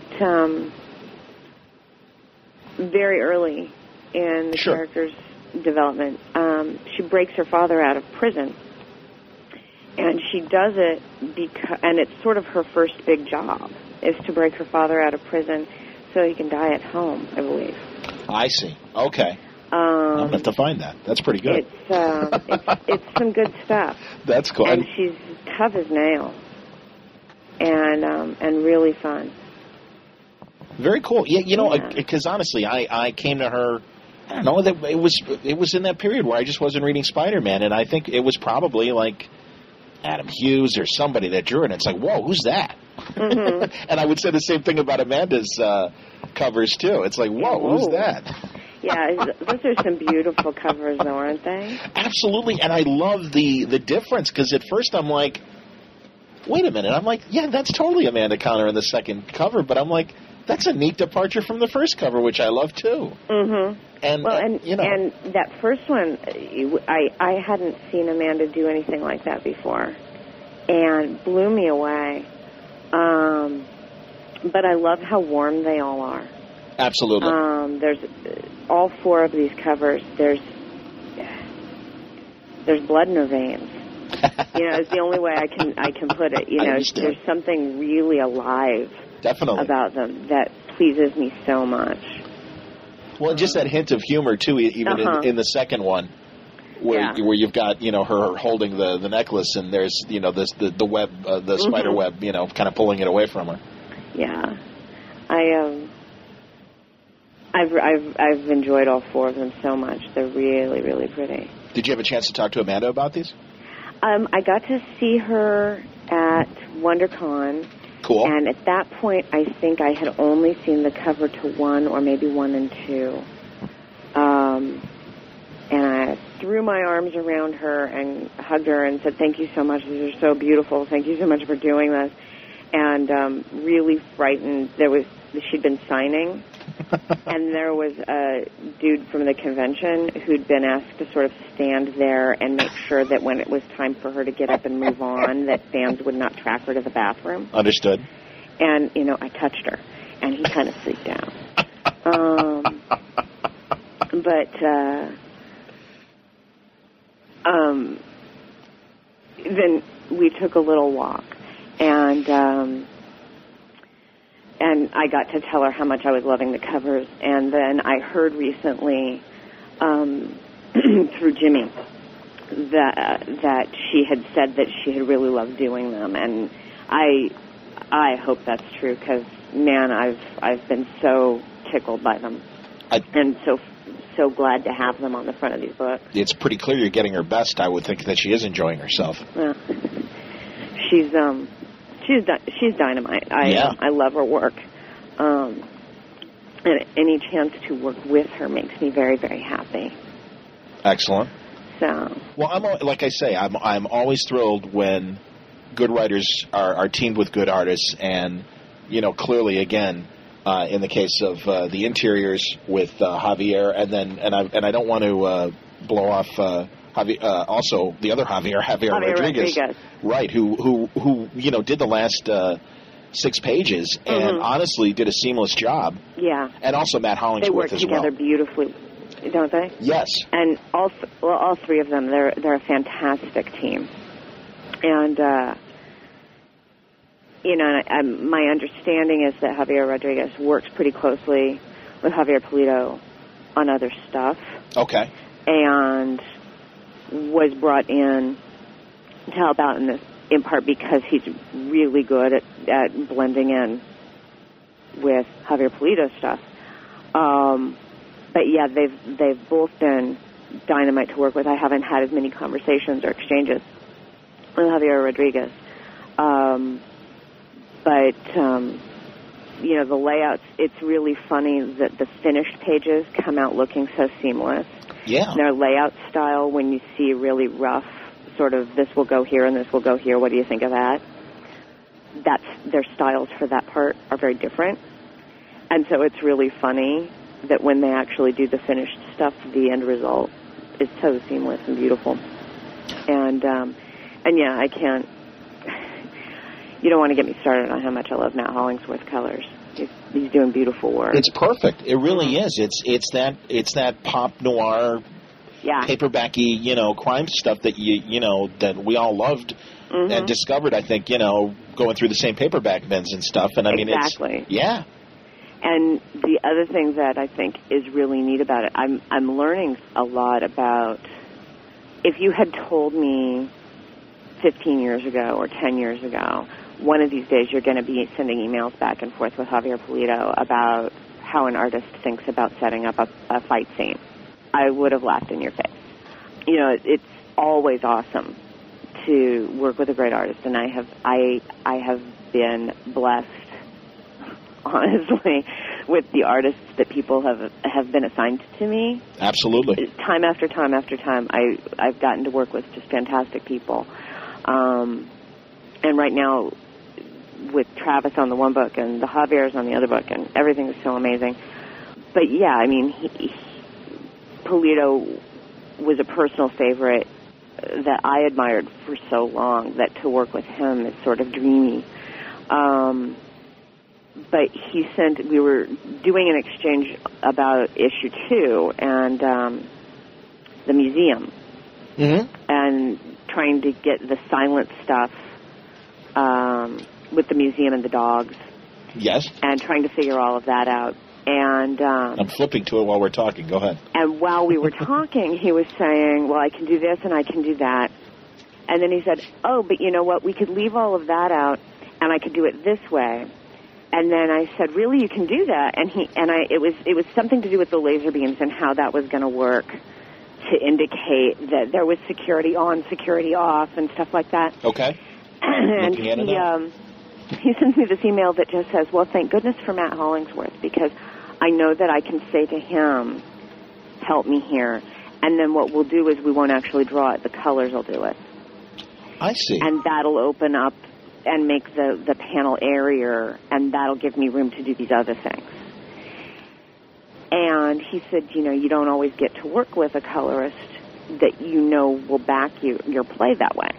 very early in the character's development, she breaks her father out of prison, and she does it and it's sort of her first big job is to break her father out of prison so he can die at home, I believe. I see. Okay. I'm gonna have to find that. That's pretty good. It's some good stuff. That's cool. And she's tough as nails, and really fun. Very cool. Yeah, you know, because honestly, I came to her. I don't know, that it was in that period where I just wasn't reading Spider-Man, and I think it was probably like Adam Hughes or somebody that drew it. And it's like, whoa, who's that? Mm-hmm. And I would say the same thing about Amanda's covers too. It's like, whoa, who's that? Yeah, those are some beautiful covers, though, aren't they? Absolutely, and I love the difference, because at first I'm like, wait a minute. I'm like, yeah, that's totally Amanda Conner in the second cover, but I'm like, that's a neat departure from the first cover, which I love too. Mm-hmm. And you know, and that first one, I hadn't seen Amanda do anything like that before, and blew me away. But I love how warm they all are. Absolutely. There's all four of these covers. There's blood in her veins. You know, it's the only way I can put it. You know, there's something really alive. Definitely. About them that pleases me so much. Well, just that hint of humor too, even in the second one, where you've got, you know, her holding the necklace, and there's, you know, the web, the spider web, you know, kind of pulling it away from her. Yeah, I've enjoyed all four of them so much. They're really, really pretty. Did you have a chance to talk to Amanda about these? I got to see her at WonderCon. Cool. And at that point, I think I had only seen the cover to 1 or maybe 1 and 2. And I threw my arms around her and hugged her and said, thank you so much. These are so beautiful. Thank you so much for doing this. And really frightened. She'd been signing. And there was a dude from the convention who'd been asked to sort of stand there and make sure that when it was time for her to get up and move on, that fans would not track her to the bathroom. Understood. And, you know, I touched her, and he kind of freaked out. Then we took a little walk, and I got to tell her how much I was loving the covers. And then I heard recently through Jimmy that she had said that she had really loved doing them, and I hope that's true, because man, I've been so tickled by them, and so glad to have them on the front of these books. It's pretty clear you're getting her best. I would think that she is enjoying herself. Yeah. She's dynamite. I love her work. And any chance to work with her makes me very, very happy. Excellent. So. Well, like I say, I'm always thrilled when good writers are teamed with good artists, and you know, clearly again, in the case of the interiors with Javier, and I don't want to blow off also the other Javier Rodriguez, right? Who did the last 6 pages and honestly did a seamless job. Yeah, and also Matt Hollingsworth as well. They work together beautifully, don't they? Yes. And all 3 of them, they're a fantastic team, and my understanding is that Javier Rodriguez works pretty closely with Javier Pulido on other stuff. Okay. And was brought in to help out in this, in part because he's really good at blending in with Javier Pulido's stuff. But yeah, they've both been dynamite to work with. I haven't had as many conversations or exchanges with Javier Rodriguez. But the layouts, it's really funny that the finished pages come out looking so seamless. Yeah. Their layout style, when you see really rough, sort of this will go here and this will go here, what do you think of that? Their styles for that part are very different. And so it's really funny that when they actually do the finished stuff, the end result is so seamless and beautiful. And yeah, I can't... You don't want to get me started on how much I love Matt Hollingsworth colors. He's doing beautiful work. It's perfect. It really is. It's that pop noir, paperbacky, crime stuff that that we all loved and discovered. I think going through the same paperback bins and stuff. And I mean, exactly. Yeah. And the other thing that I think is really neat about it, I'm learning a lot about. If you had told me 15 years ago or 10 years ago, one of these days you're going to be sending emails back and forth with Javier Pulido about how an artist thinks about setting up a fight scene, I would have laughed in your face. It's always awesome to work with a great artist, and I have been blessed, honestly, with the artists that people have been assigned to me. Absolutely. Time after time after time, I've gotten to work with just fantastic people. And right now, with Travis on the one book and the Javier's on the other book, and everything is so amazing. But yeah, I mean, Pulido was a personal favorite that I admired for so long that to work with him is sort of dreamy. But we were doing an exchange about issue 2 and the museum. Mm-hmm. And trying to get the silent stuff with the museum and the dogs. Yes. And trying to figure all of that out. And I'm flipping to it while we're talking. Go ahead. And while we were talking, he was saying, well, I can do this and I can do that. And then he said, oh, but you know what? We could leave all of that out and I could do it this way. And then I said, really, you can do that? And it was something to do with the laser beams and how that was going to work to indicate that there was security on, security off, and stuff like that. Okay. And he sends me this email that just says, well, thank goodness for Matt Hollingsworth, because I know that I can say to him, help me here. And then what we'll do is we won't actually draw it. The colors will do it. I see. And that'll open up and make the panel airier, and that'll give me room to do these other things. And he said, you don't always get to work with a colorist that will back your play that way.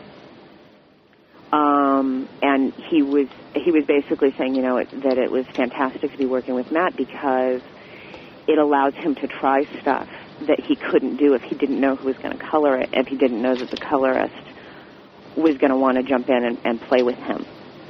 And he was basically saying, that it was fantastic to be working with Matt because it allows him to try stuff that he couldn't do if he didn't know who was going to color it, if he didn't know that the colorist was going to want to jump in and play with him,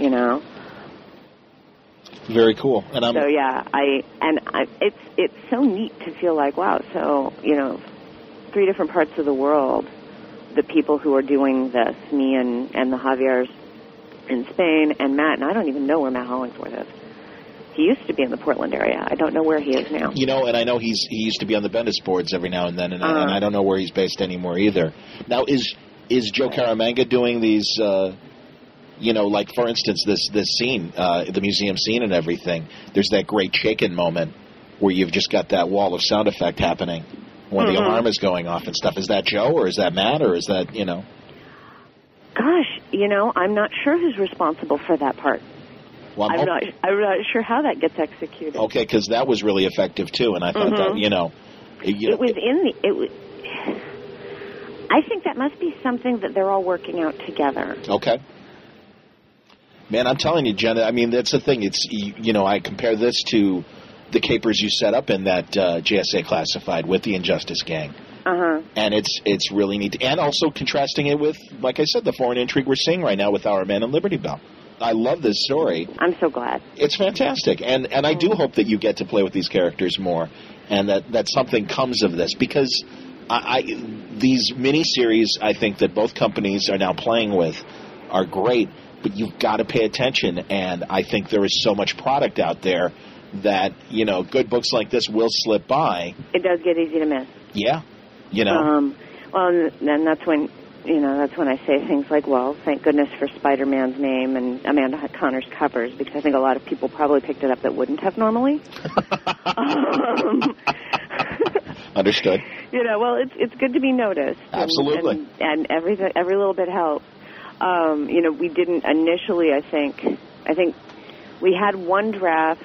Very cool. And so yeah, it's so neat to feel like, wow, so 3 different parts of the world, the people who are doing this, me and the Javiers in Spain, and Matt, and I don't even know where Matt Hollingsworth is. He used to be in the Portland area. I don't know where he is now. And I know he used to be on the Bendis boards every now and then, and I don't know where he's based anymore either. Now, is Joe Caramagna doing these, like, for instance, this scene, the museum scene and everything, there's that great shaken moment where you've just got that wall of sound effect happening when the alarm is going off and stuff. Is that Joe, or is that Matt, or is that, Gosh, I'm not sure who's responsible for that part. Well, I'm not sure how that gets executed. Okay, because that was really effective, too, and I thought that, it was in the... I think that must be something that they're all working out together. Okay. Man, I'm telling you, Jenna, I mean, that's the thing. It's, I compare this to the capers you set up in that JSA Classified with the Injustice Gang. Uh-huh. And it's really neat. And also contrasting it with, like I said, the foreign intrigue we're seeing right now with Our Men and Liberty Bell. I love this story. I'm so glad. It's fantastic. And I do hope that you get to play with these characters more and that something comes of this. Because these miniseries, I think, that both companies are now playing with are great, but you've got to pay attention. And I think there is so much product out there that, good books like this will slip by. It does get easy to miss. Yeah. Well, and that's when, I say things like, well, thank goodness for Spider-Man's name and Amanda Connor's covers, because I think a lot of people probably picked it up that wouldn't have normally. Understood. Well, it's good to be noticed. Absolutely. And every little bit helps. We didn't initially, I think we had one draft.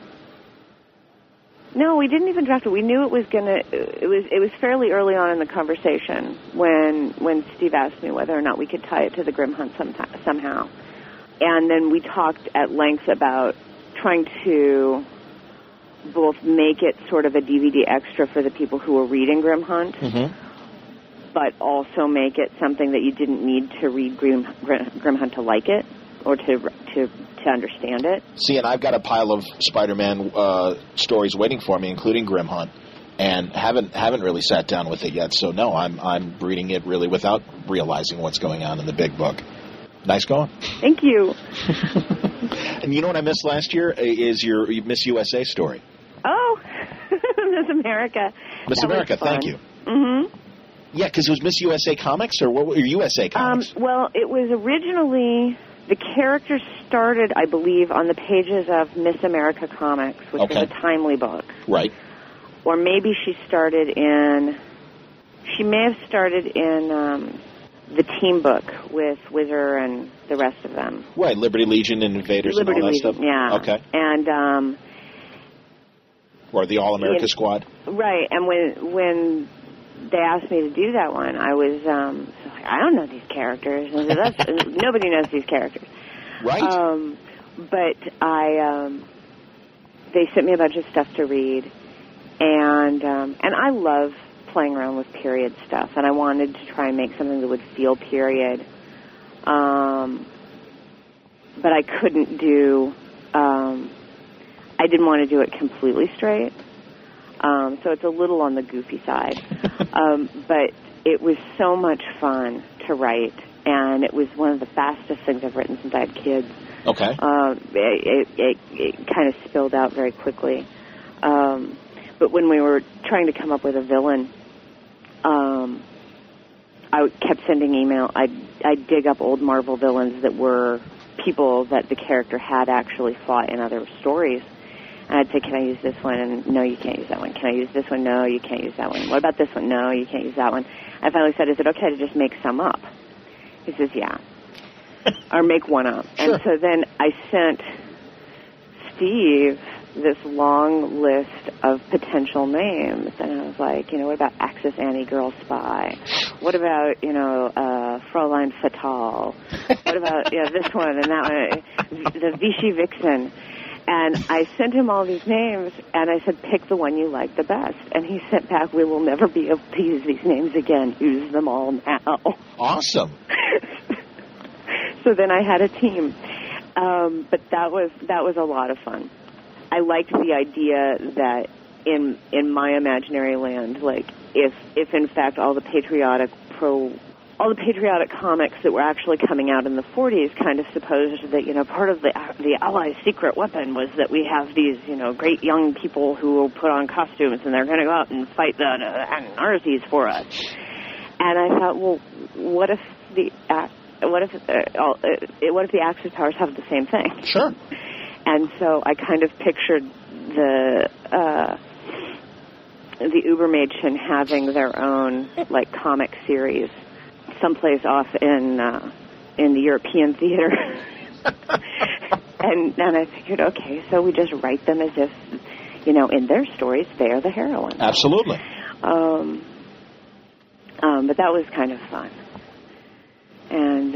No, we didn't even draft it. We knew it was it was fairly early on in the conversation when Steve asked me whether or not we could tie it to the Grim Hunt somehow. And then we talked at length about trying to both make it sort of a DVD extra for the people who were reading Grim Hunt, but also make it something that you didn't need to read Grim Hunt to like it or to understand it. See, and I've got a pile of Spider-Man stories waiting for me, including Grim Hunt, and haven't really sat down with it yet. So no, I'm reading it really without realizing what's going on in the big book. Nice going. Thank you. And you know what I missed last year is your Miss USA story. Oh, Miss America. Miss America, thank you. Mm-hmm. Yeah, because it was Miss USA Comics, or what were USA Comics? Well, it was originally, the character started, I believe, on the pages of Miss America Comics, which was a Timely book. Right. Or maybe she may have started in the team book with Whizzer and the rest of them. Right, Liberty Legion and Invaders Liberty and all that Legion, stuff? Yeah. Okay. And or the All-America Squad? Right, and when they asked me to do that one, I was like, I don't know these characters. And nobody knows these characters. Right. But they sent me a bunch of stuff to read, and I love playing around with period stuff, and I wanted to try and make something that would feel period. But I couldn't do. I didn't want to do it completely straight. So it's a little on the goofy side. But it was so much fun to write, and it was one of the fastest things I've written since I had kids. Okay. It kind of spilled out very quickly. But when we were trying to come up with a villain, I kept sending email. I'd dig up old Marvel villains that were people that the character had actually fought in other stories. And I'd say, can I use this one? And no, you can't use that one. Can I use this one? No, you can't use that one. What about this one? No, you can't use that one. I finally said, is it okay to just make some up? He says, yeah. Or make one up. Sure. And so then I sent Steve this long list of potential names. And I was like, what about Axis Annie Girl Spy? What about, Fräulein Fatal? What about this one and that one? The Vichy Vixen. And I sent him all these names, and I said, pick the one you like the best. And he sent back, we will never be able to use these names again. Use them all now. Awesome. So then I had a team. But that was a lot of fun. I liked the idea that in my imaginary land, like, if in fact all the patriotic comics that were actually coming out in the 40s kind of supposed that, part of the Allies' secret weapon was that we have these, great young people who will put on costumes and they're going to go out and fight the Nazis for us. And I thought, well, what if the Axis powers have the same thing? Sure. And so I kind of pictured the Ubermädchen having their own comic series someplace off in the European theater. and I figured, okay, so we just write them as if, in their stories, they are the heroine. Absolutely. But that was kind of fun. And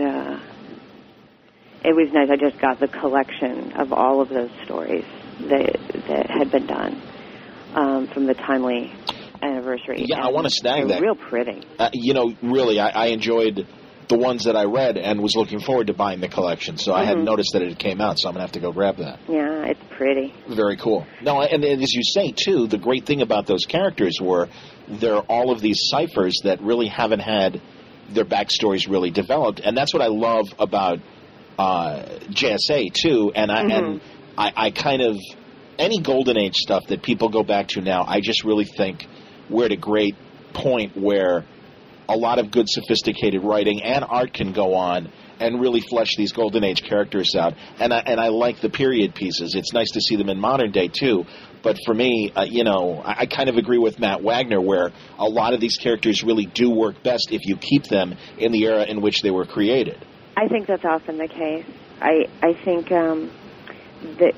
it was nice. I just got the collection of all of those stories that had been done from the Timely anniversary. Yeah, I want to snag that. Real pretty. Really, I enjoyed the ones that I read and was looking forward to buying the collection. So I hadn't noticed that it came out, so I'm going to have to go grab that. Yeah, it's pretty. Very cool. No, and as you say, too, the great thing about those characters were they're all of these ciphers that really haven't had their backstories really developed. And that's what I love about JSA, too. And I kind of, any Golden Age stuff that people go back to now, I just really think we're at a great point where a lot of good sophisticated writing and art can go on and really flesh these Golden Age characters out. And I like the period pieces. It's nice to see them in modern day, too. But for me, I kind of agree with Matt Wagner where a lot of these characters really do work best if you keep them in the era in which they were created. I think that's often the case. I think that,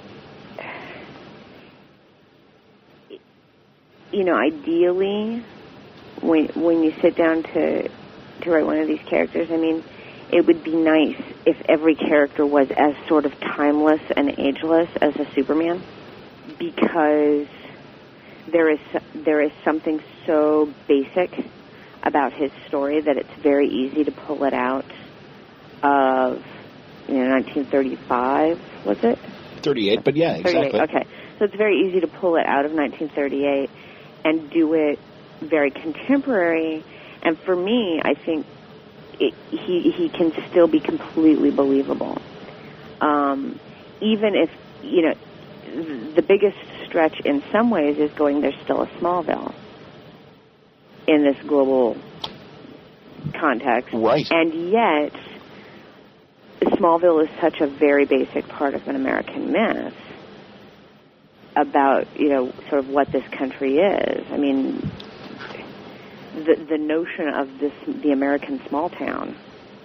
ideally, when you sit down to write one of these characters, I mean, it would be nice if every character was as sort of timeless and ageless as a Superman, because there is something so basic about his story that it's very easy to pull it out of 1935, was it? 38, but yeah, exactly. 38, okay. So it's very easy to pull it out of 1938 and do it very contemporary, and for me, I think he can still be completely believable. Even if, the biggest stretch in some ways is going, there's still a Smallville in this global context. Right. And yet, Smallville is such a very basic part of an American myth about, sort of what this country is. I mean, the notion of the American small town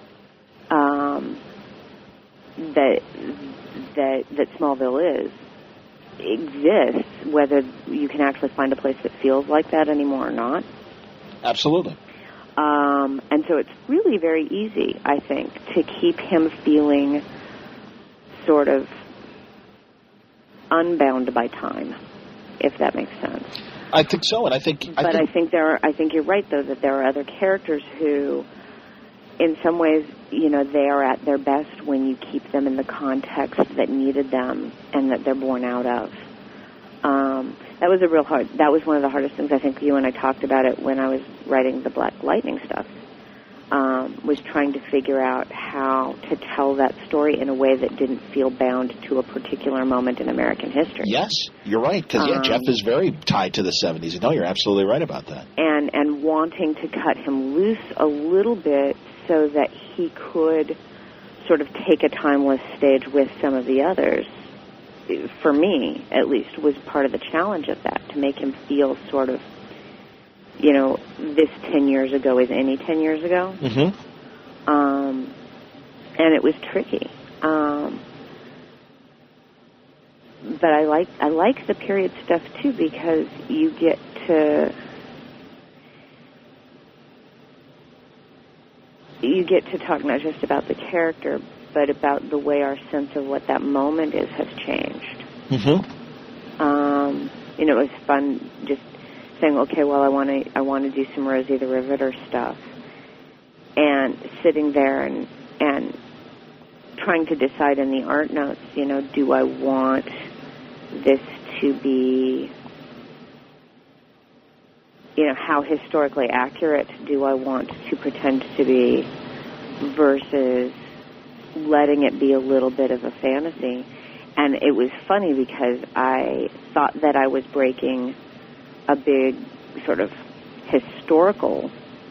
that Smallville exists, whether you can actually find a place that feels like that anymore or not. Absolutely. And so it's really very easy, I think, to keep him feeling sort of unbound by time, if that makes sense. I think so, and I think you're right, though, that there are other characters who, in some ways, they are at their best when you keep them in the context that needed them and that they're born out of. That was one of the hardest things. I think you and I talked about it when I was writing the Black Lightning stuff. Was trying to figure out how to tell that story in a way that didn't feel bound to a particular moment in American history. Yes, you're right, because Jeff is very tied to the 70s. No, you're absolutely right about that. And wanting to cut him loose a little bit so that he could sort of take a timeless stage with some of the others, for me, at least, was part of the challenge of that, to make him feel sort of, this 10 years ago is any 10 years ago. Mm-hmm. And it was tricky. But I like the period stuff, too, because you get to talk not just about the character, but about the way our sense of what that moment is has changed. Mm-hmm. It was fun just saying, okay, well, I want to do some Rosie the Riveter stuff, and sitting there and trying to decide in the art notes, do I want this to be, how historically accurate do I want to pretend to be versus letting it be a little bit of a fantasy. And it was funny because I thought that I was breaking a big sort of historical.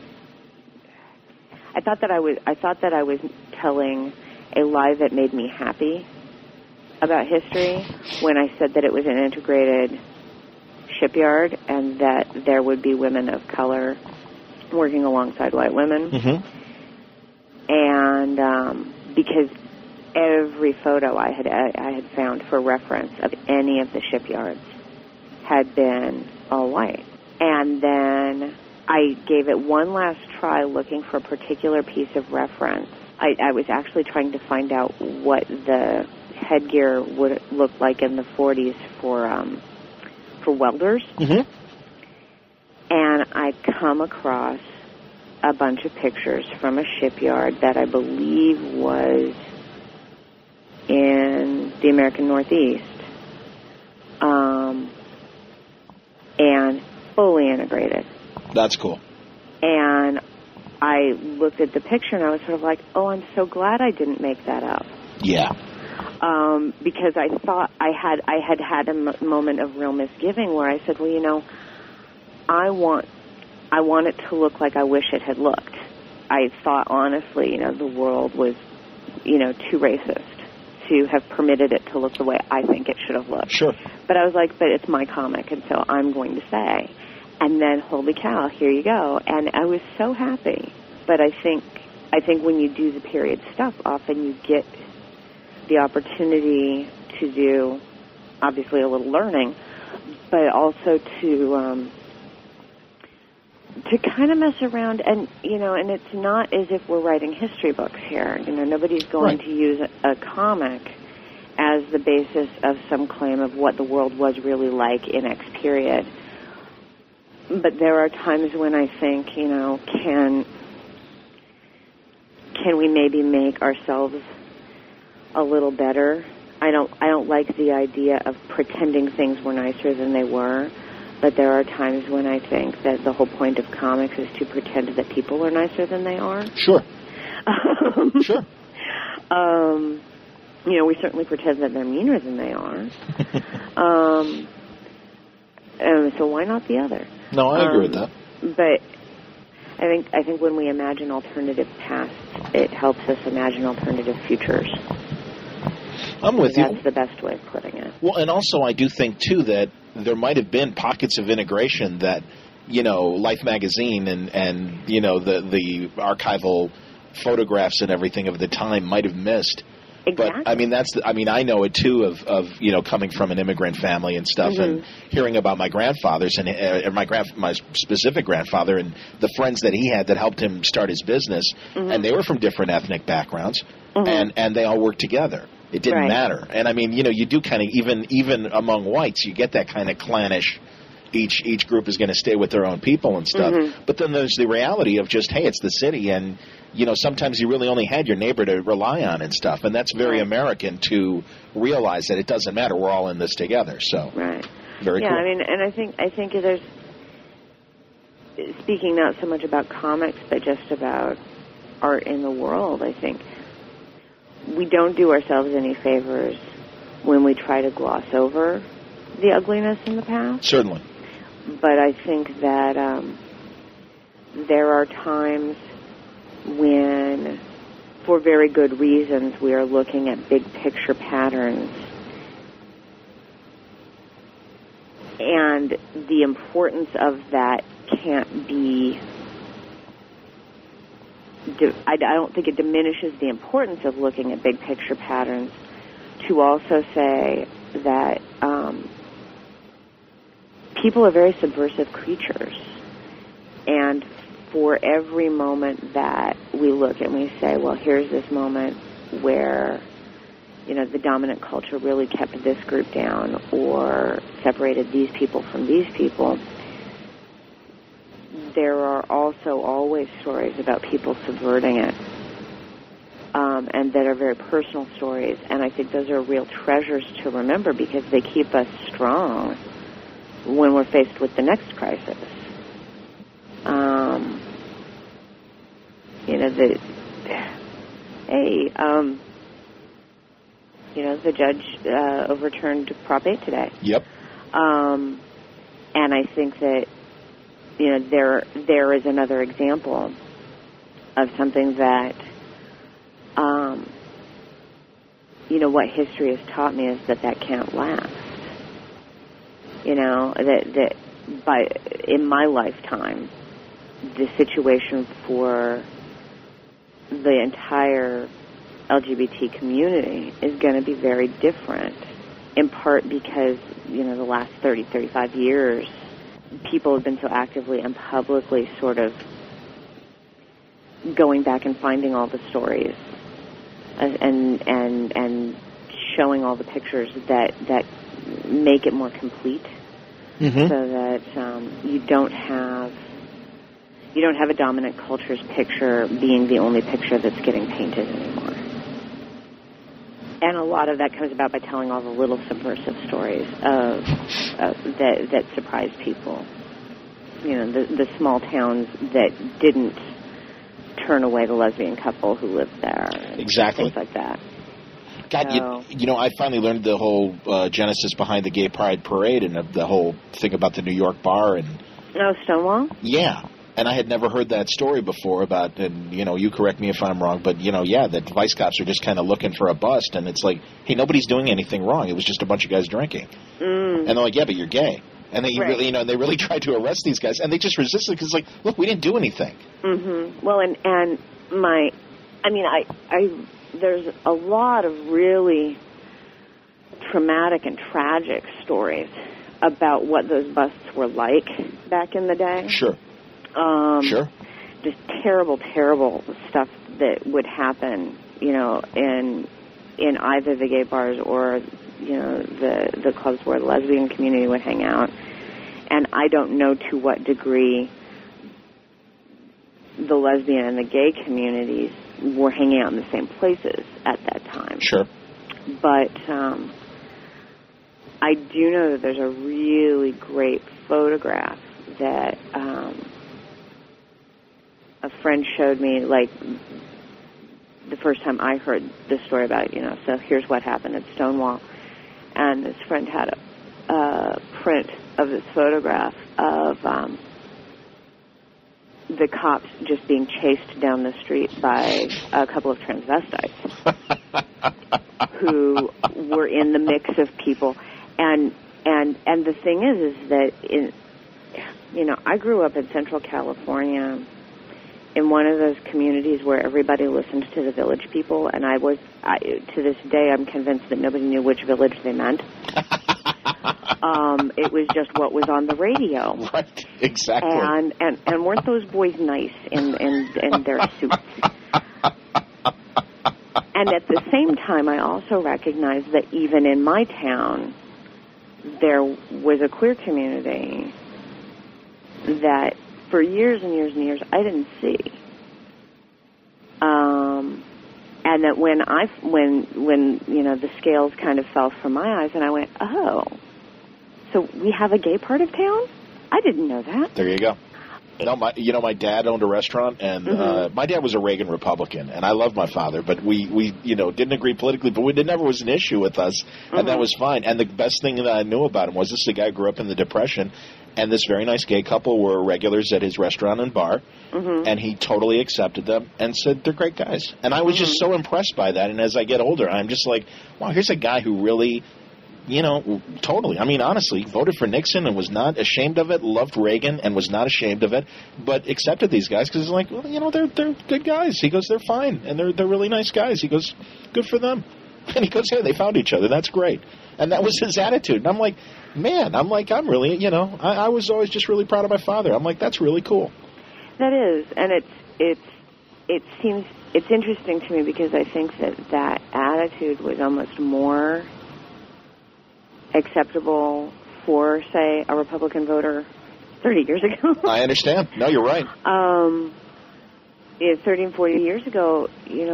I thought that I was telling a lie that made me happy about history when I said that it was an integrated shipyard and that there would be women of color working alongside white women. Mm-hmm. And because every photo I had found for reference of any of the shipyards had been all white. And then I gave it one last try looking for a particular piece of reference. I was actually trying to find out what the headgear would look like in the 40s for welders. Mm-hmm. And I come across a bunch of pictures from a shipyard that I believe was in the American Northeast. And fully integrated. That's cool. And I looked at the picture and I was sort of like, oh, I'm so glad I didn't make that up. Yeah. Because I thought I had a moment of real misgiving where I said, well, you know, I want it to look like I wish it had looked. I thought, honestly, you know, the world was, you know, too racist to have permitted it to look the way I think it should have looked. Sure. But I was like, but it's my comic, and so I'm going to say. And then, holy cow, here you go. And I was so happy. But I think when you do the period stuff, often you get the opportunity to do, obviously, a little learning, but also to kind of mess around. And, you know, and it's not as if we're writing history books here. You know, nobody's going to use a comic as the basis of some claim of what the world was really like in X period. But there are times when I think, you know, can we maybe make ourselves a little better? I don't like the idea of pretending things were nicer than they were, but there are times when I think that the whole point of comics is to pretend that people are nicer than they are. Sure. Sure. You know, we certainly pretend that they're meaner than they are. So why not the other? No, I agree with that. But I think when we imagine alternative pasts, it helps us imagine alternative futures. I'm with you. That's the best way of putting it. Well, and also I do think, too, that there might have been pockets of integration that, you know, Life magazine and you know, the archival photographs and everything of the time might have missed. Exactly. But, I mean, I know it, too, of you know, coming from an immigrant family and stuff, mm-hmm. and hearing about my grandfathers and my specific grandfather and the friends that he had that helped him start his business, mm-hmm. and they were from different ethnic backgrounds, mm-hmm. and they all worked together. It didn't matter. And, I mean, you know, you do kind of, even among whites, you get that kind of clannish, each group is going to stay with their own people and stuff. Mm-hmm. But then there's the reality of just, hey, it's the city, and, you know, sometimes you really only had your neighbor to rely on and stuff. And that's very American to realize that it doesn't matter. We're all in this together. So, very cool. Yeah, I mean, and I think there's, speaking not so much about comics, but just about art in the world, I think we don't do ourselves any favors when we try to gloss over the ugliness in the past. Certainly. But I think that there are times when, for very good reasons, we are looking at big picture patterns. And the importance of that can't be... I don't think it diminishes the importance of looking at big picture patterns to also say that people are very subversive creatures. And for every moment that we look and we say, well, here's this moment where, you know, the dominant culture really kept this group down or separated these people from these people, there are also always stories about people subverting it, and that are very personal stories. And I think those are real treasures to remember because they keep us strong when we're faced with the next crisis. You know, the judge overturned Prop 8 today. Yep. And I think that, you know, there is another example of something that, you know, what history has taught me is that can't last. You know, that in my lifetime, the situation for the entire LGBT community is going to be very different, in part because, you know, the last 30, 35 years people have been so actively and publicly sort of going back and finding all the stories and showing all the pictures that make it more complete, so that you don't have a dominant culture's picture being the only picture that's getting painted anymore. And a lot of that comes about by telling all the little subversive stories that surprise people. You know, the small towns that didn't turn away the lesbian couple who lived there. Exactly. Things like that. God, So, you know, I finally learned the whole genesis behind the Gay Pride Parade and the whole thing about the New York bar and... Oh, Stonewall? Yeah. And I had never heard that story before about, and, you know, you correct me if I'm wrong, but, you know, yeah, that vice cops are just kind of looking for a bust, and it's like, hey, nobody's doing anything wrong. It was just a bunch of guys drinking. And they're like, yeah, but you're gay. And they Right. really, you know, they really tried to arrest these guys, and they just resisted because it's like, look, we didn't do anything. Well, and there's a lot of really traumatic and tragic stories about what those busts were like back in the day. Sure. Sure. Just terrible, terrible stuff that would happen, you know, in either the gay bars or, you know, the clubs where the lesbian community would hang out. And I don't know to what degree the lesbian and the gay communities were hanging out in the same places at that time. Sure. But I do know that there's a really great photograph that a friend showed me, like, the first time I heard the story about it, you know, so here's what happened at Stonewall. And this friend had a print of this photograph of the cops just being chased down the street by a couple of transvestites who were in the mix of people. And the thing is that, I grew up in Central California in one of those communities where everybody listened to the Village People, and to this day, I'm convinced that nobody knew which village they meant. It was just what was on the radio. Right, exactly. And weren't those boys nice in their suits? And at the same time, I also recognized that even in my town, there was a queer community that for years and years and years I didn't see. And that when the scales kind of fell from my eyes and I went, oh, so we have a gay part of town? I didn't know that. There you go. No, my dad owned a restaurant, and my dad was a Reagan Republican, and I loved my father, but we didn't agree politically, but it never was an issue with us, and that was fine. And the best thing that I knew about him was this: the guy grew up in the Depression, and this very nice gay couple were regulars at his restaurant and bar, and he totally accepted them and said they're great guys. And I was just so impressed by that. And as I get older, I'm just like, wow, here's a guy who really, totally. I mean, honestly, voted for Nixon and was not ashamed of it, loved Reagan and was not ashamed of it, but accepted these guys because it's like, well, they're good guys. He goes, they're fine, and they're really nice guys. He goes, good for them. And he goes, yeah, they found each other. That's great. And that was his attitude. And I'm like, man, I'm really, I was always just really proud of my father. I'm like, that's really cool. That is, and it's interesting to me because I think that attitude was almost more acceptable for, say, a Republican voter 30 years ago. I understand. No, you're right. 30 and 40 years ago,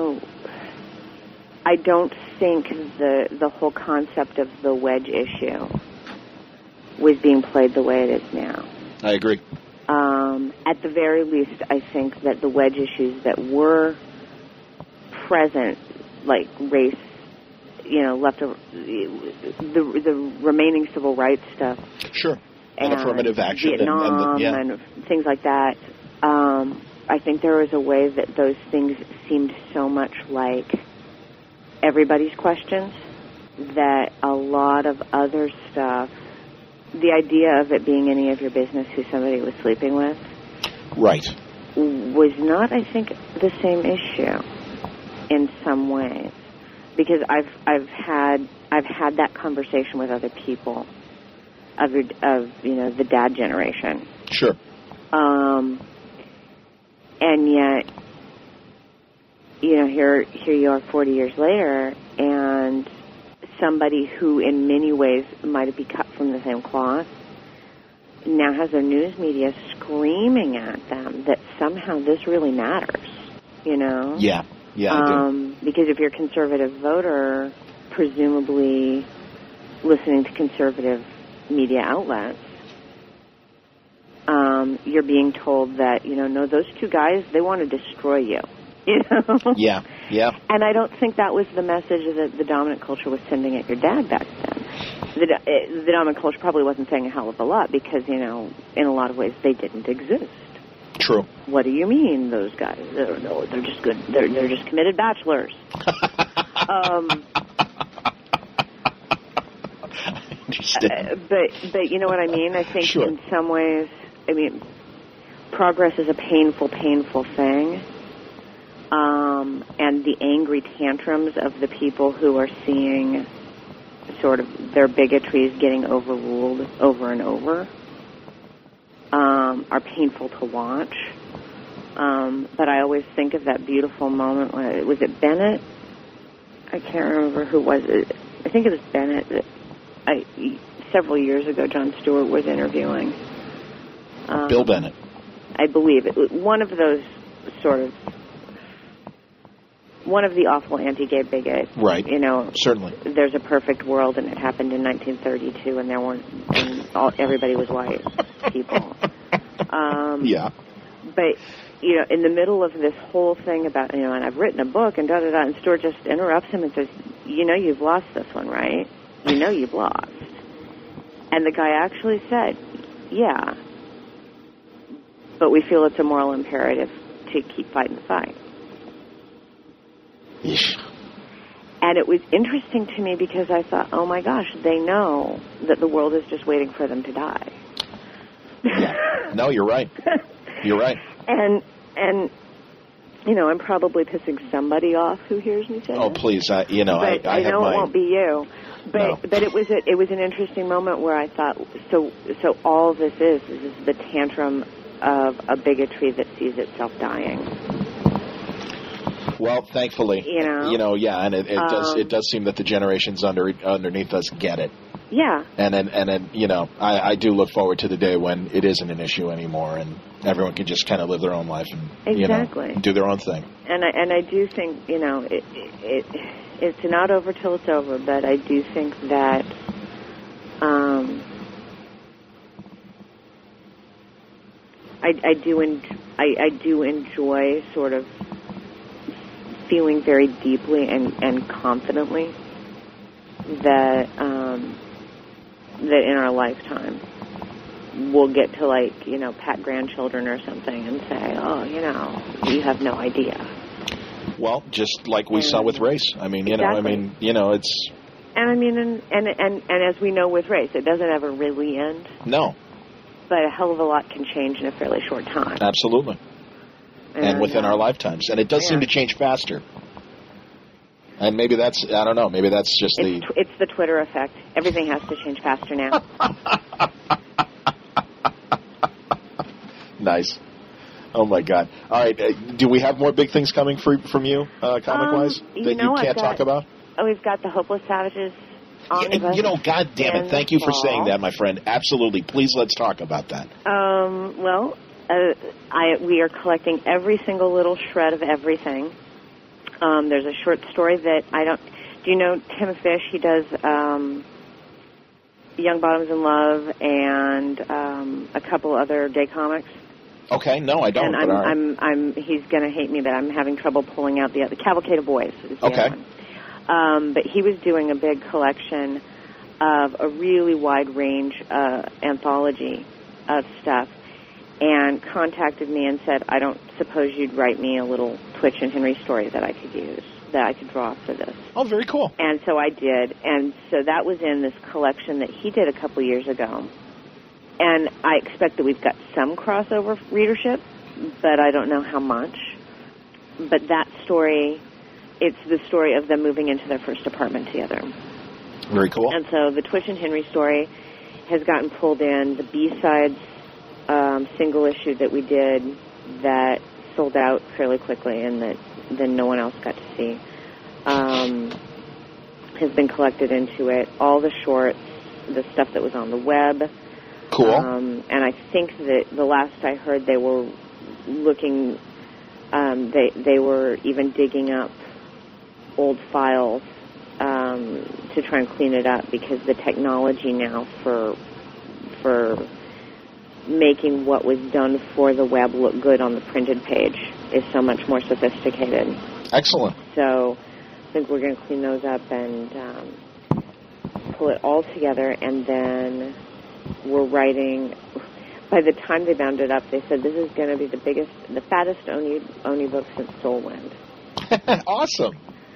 I don't think the whole concept of the wedge issue was being played the way it is now. I agree. At the very least, I think that the wedge issues that were present, like race, the remaining civil rights stuff. Sure. And affirmative action. Vietnam and things like that. I think there was a way that those things seemed so much like everybody's questions that a lot of other stuff, the idea of it being any of your business who somebody was sleeping with, right, was not, I think, the same issue in some ways. Because I've had that conversation with other people the dad generation. Sure. And yet, here you are 40 years later, and somebody who in many ways might be cut from the same cloth now has their news media screaming at them that somehow this really matters, Yeah, I do. Because if you're a conservative voter, presumably listening to conservative media outlets, you're being told that, no, those two guys, they want to destroy you, Yeah. And I don't think that was the message that the dominant culture was sending at your dad back then. The dominant culture probably wasn't saying a hell of a lot because, in a lot of ways they didn't exist. True. What do you mean, those guys? They're just good. They're just committed bachelors. But you know what I mean? I think sure. In some ways, progress is a painful, painful thing. And the angry tantrums of the people who are seeing sort of their bigotries getting overruled over and over are painful to watch. But I always think of that beautiful moment when, was it Bennett? I can't remember who was it. I think it was Bennett that several years ago Jon Stewart was interviewing. Bill Bennett. I believe it was one of those one of the awful anti-gay bigots. Right. Certainly. There's a perfect world, and it happened in 1932, and everybody was white people. Yeah. But, in the middle of this whole thing about, and I've written a book, and da-da-da, and Stewart just interrupts him and says, you've lost this one, right? You've lost. And the guy actually said, yeah, but we feel it's a moral imperative to keep fighting the fight. Yeesh. And it was interesting to me because I thought, oh my gosh, they know that the world is just waiting for them to die. Yeah. No, you're right. You're right. And I'm probably pissing somebody off who hears me say Oh, this. please, I know it won't be you. But No. but it was an interesting moment where I thought, so all this is the tantrum of a bigotry that sees itself dying. Well, thankfully, and it does seem that the generations underneath us get it. Yeah. And then I do look forward to the day when it isn't an issue anymore, and everyone can just kind of live their own life and exactly do their own thing. And I do think it's not over till it's over, but I do think that I do enjoy sort of feeling very deeply and confidently that that in our lifetime we'll get to pat grandchildren or something and say, oh, you have no idea. Well, just like we saw with race. Exactly. It's. And as we know with race, it doesn't ever really end. No. But a hell of a lot can change in a fairly short time. Absolutely. And within our lifetimes. And it does seem to change faster. And maybe that's, I don't know, maybe that's just It's the Twitter effect. Everything has to change faster now. Nice. Oh, my God. All right. Do we have more big things coming from you, comic-wise, that you can't talk about? Oh, we've got the Hopeless Savages. God damn it. Thank you for saying that, my friend. Absolutely. Please, let's talk about that. We are collecting every single little shred of everything. There's a short story that do you know Tim Fish? He does Young Bottoms in Love and a couple other day comics. Okay, no, I don't. And he's going to hate me, but I'm having trouble pulling out the Cavalcade of Boys. Is the other one. But he was doing a big collection of a really wide range anthology of stuff, and contacted me and said, I don't suppose you'd write me a little Twitch and Henry story that I could use, that I could draw for this. Oh, very cool. And so I did, and so that was in this collection that he did a couple years ago. And I expect that we've got some crossover readership, but I don't know how much. But that story, it's the story of them moving into their first apartment together. Very cool. And so the Twitch and Henry story has gotten pulled in. The B-Sides single issue that we did that sold out fairly quickly and that then no one else got to see has been collected into it. All the shorts, the stuff that was on the web. Cool. And I think that the last I heard they were looking, they were even digging up old files to try and clean it up because the technology now for making what was done for the web look good on the printed page is so much more sophisticated. Excellent. So I think we're going to clean those up and pull it all together, and then we're writing. By the time they bound it up, they said this is going to be the fattest Oni book since Soulwind. Awesome.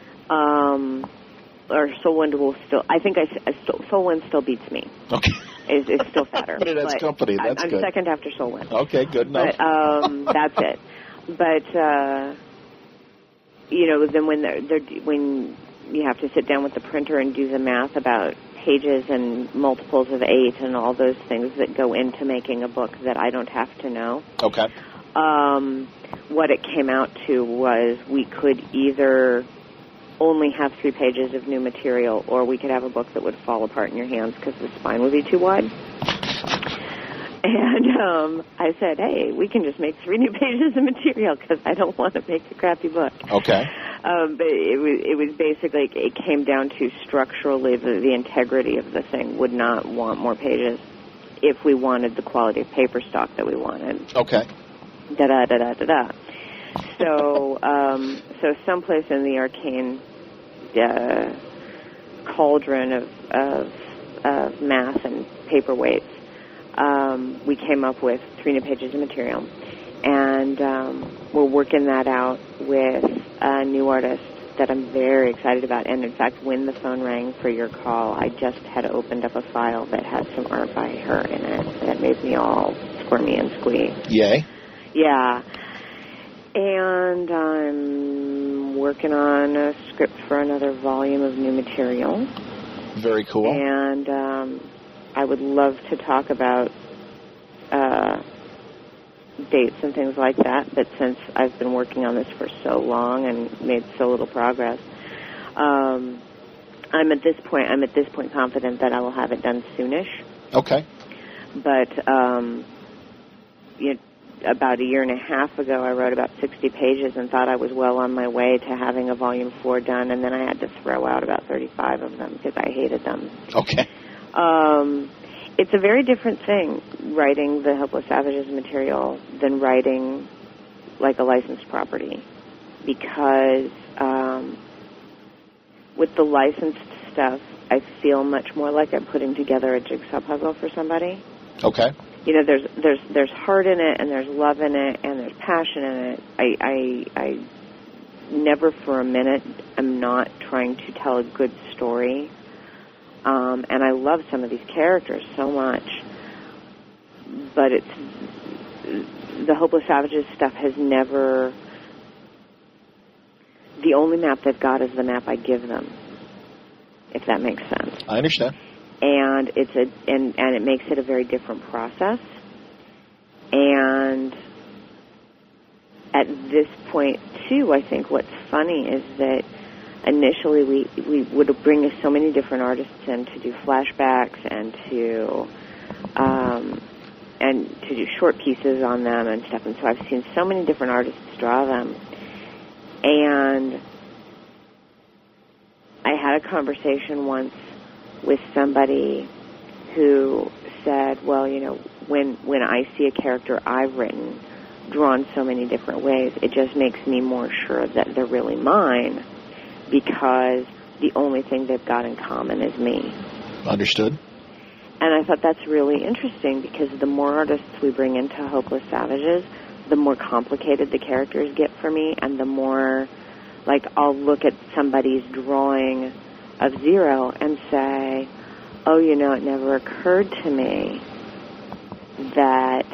Or Soulwind will still. I think Soulwind still beats me. Okay. It's still fatter. But it has company. That's I'm good. second after Soulwind. Okay, good enough. But that's it. But then when you have to sit down with the printer and do the math about pages and multiples of 8 and all those things that go into making a book that I don't have to know. Okay. What it came out to was we could either only have 3 pages of new material, or we could have a book that would fall apart in your hands because the spine would be too wide. And I said, hey, we can just make 3 new pages of material because I don't want to make a crappy book. Okay. But it was basically, it came down to structurally the integrity of the thing would not want more pages if we wanted the quality of paper stock that we wanted. Okay. Da-da-da-da-da-da. So someplace in the arcane cauldron of math and paperweights, we came up with 3 new pages of material. And we're working that out with a new artist that I'm very excited about. And, in fact, when the phone rang for your call, I just had opened up a file that had some art by her in it that made me all squirmy and squee. Yay. Yeah. And I'm working on a script for another volume of new material. Very cool. And I would love to talk about dates and things like that, but since I've been working on this for so long and made so little progress, I'm at this point confident that I will have it done soonish. Okay. But about a year and a half ago, I wrote about 60 pages and thought I was well on my way to having a volume 4 done, and then I had to throw out about 35 of them because I hated them. Okay. It's a very different thing, writing the Hopeless Savages material than writing like a licensed property, because with the licensed stuff, I feel much more like I'm putting together a jigsaw puzzle for somebody. Okay. There's heart in it, and there's love in it, and there's passion in it. I never for a minute am not trying to tell a good story. And I love some of these characters so much, but the Hopeless Savages stuff has never. The only map they've got is the map I give them, if that makes sense. I understand. And and it makes it a very different process. And at this point too, I think what's funny is that initially we would bring so many different artists in to do flashbacks and to do short pieces on them and stuff. And so I've seen so many different artists draw them. And I had a conversation once with somebody who said, well, when I see a character I've written drawn so many different ways, it just makes me more sure that they're really mine, because the only thing they've got in common is me. Understood. And I thought that's really interesting, because the more artists we bring into Hopeless Savages, the more complicated the characters get for me, and the more, I'll look at somebody's drawing of Zero and say, oh, it never occurred to me that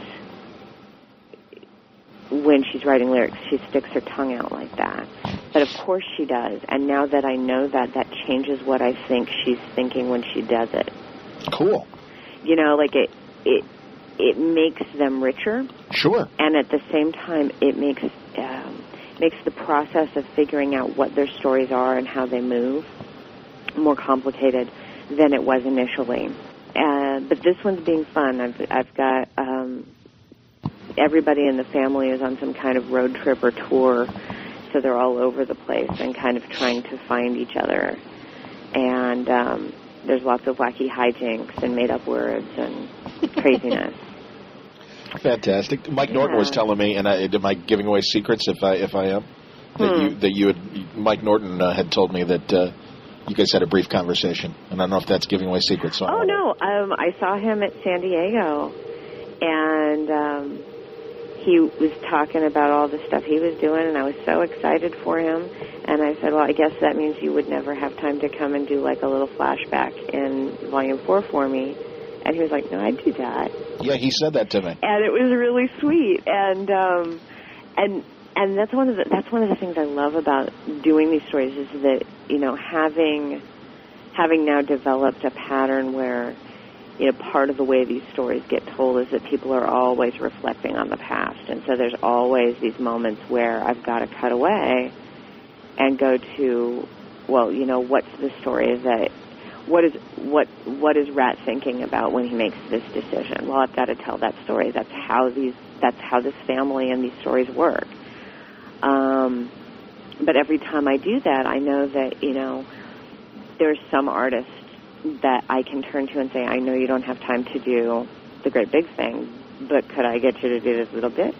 when she's writing lyrics, she sticks her tongue out like that. But of course she does. And now that I know that changes what I think she's thinking when she does it. Cool. You know, like it makes them richer. Sure. And at the same time, it makes the process of figuring out what their stories are and how they move more complicated than it was initially. But this one's being fun. I've got everybody in the family is on some kind of road trip or tour, so they're all over the place and kind of trying to find each other. And there's lots of wacky hijinks and made-up words and craziness. Fantastic. Mike Norton was telling me, and am I giving away secrets if I am? Mike Norton had told me that you guys had a brief conversation, and I don't know if that's giving away secrets. So no, I saw him at San Diego, and he was talking about all the stuff he was doing, and I was so excited for him. And I said, well, I guess that means you would never have time to come and do like a little flashback in Volume 4 for me. And he was like, no, I'd do that. Yeah, he said that to me. And it was really sweet. And that's one of the things I love about doing these stories is that, you know, having now developed a pattern where, you know, part of the way these stories get told is that people are always reflecting on the past. And so there's always these moments where I've got to cut away and go to, well, you know, what's the story that, what is Rat thinking about when he makes this decision? Well, I've got to tell that story. That's how this family and these stories work. But every time I do that, I know that, you know, there's some artists that I can turn to and say, I know you don't have time to do the great big thing, but could I get you to do this little bit?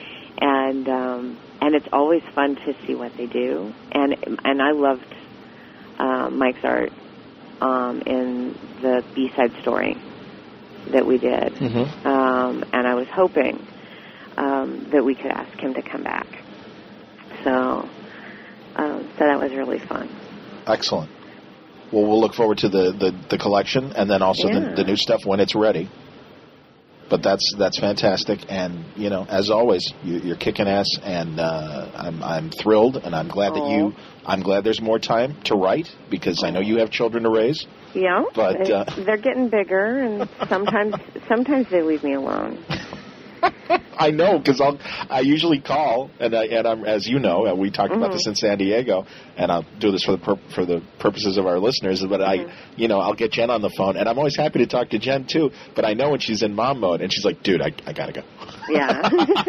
And it's always fun to see what they do. And I loved Mike's art in the B-side story that we did. Mm-hmm. And I was hoping that we could ask him to come back. So that was really fun. Excellent. Well, we'll look forward to the collection and then also the new stuff when it's ready. But that's fantastic, and you know, as always, you're kicking ass, and I'm thrilled, and I'm glad I'm glad there's more time to write because I know you have children to raise. Yeah, but they're getting bigger, and sometimes they leave me alone. I know, because I usually call, and I'm, as you know, we talked about this in San Diego, and I'll do this for the purposes of our listeners. But I'll get Jen on the phone, and I'm always happy to talk to Jen too. But I know when she's in mom mode, and she's like, "Dude, I gotta go." Yeah.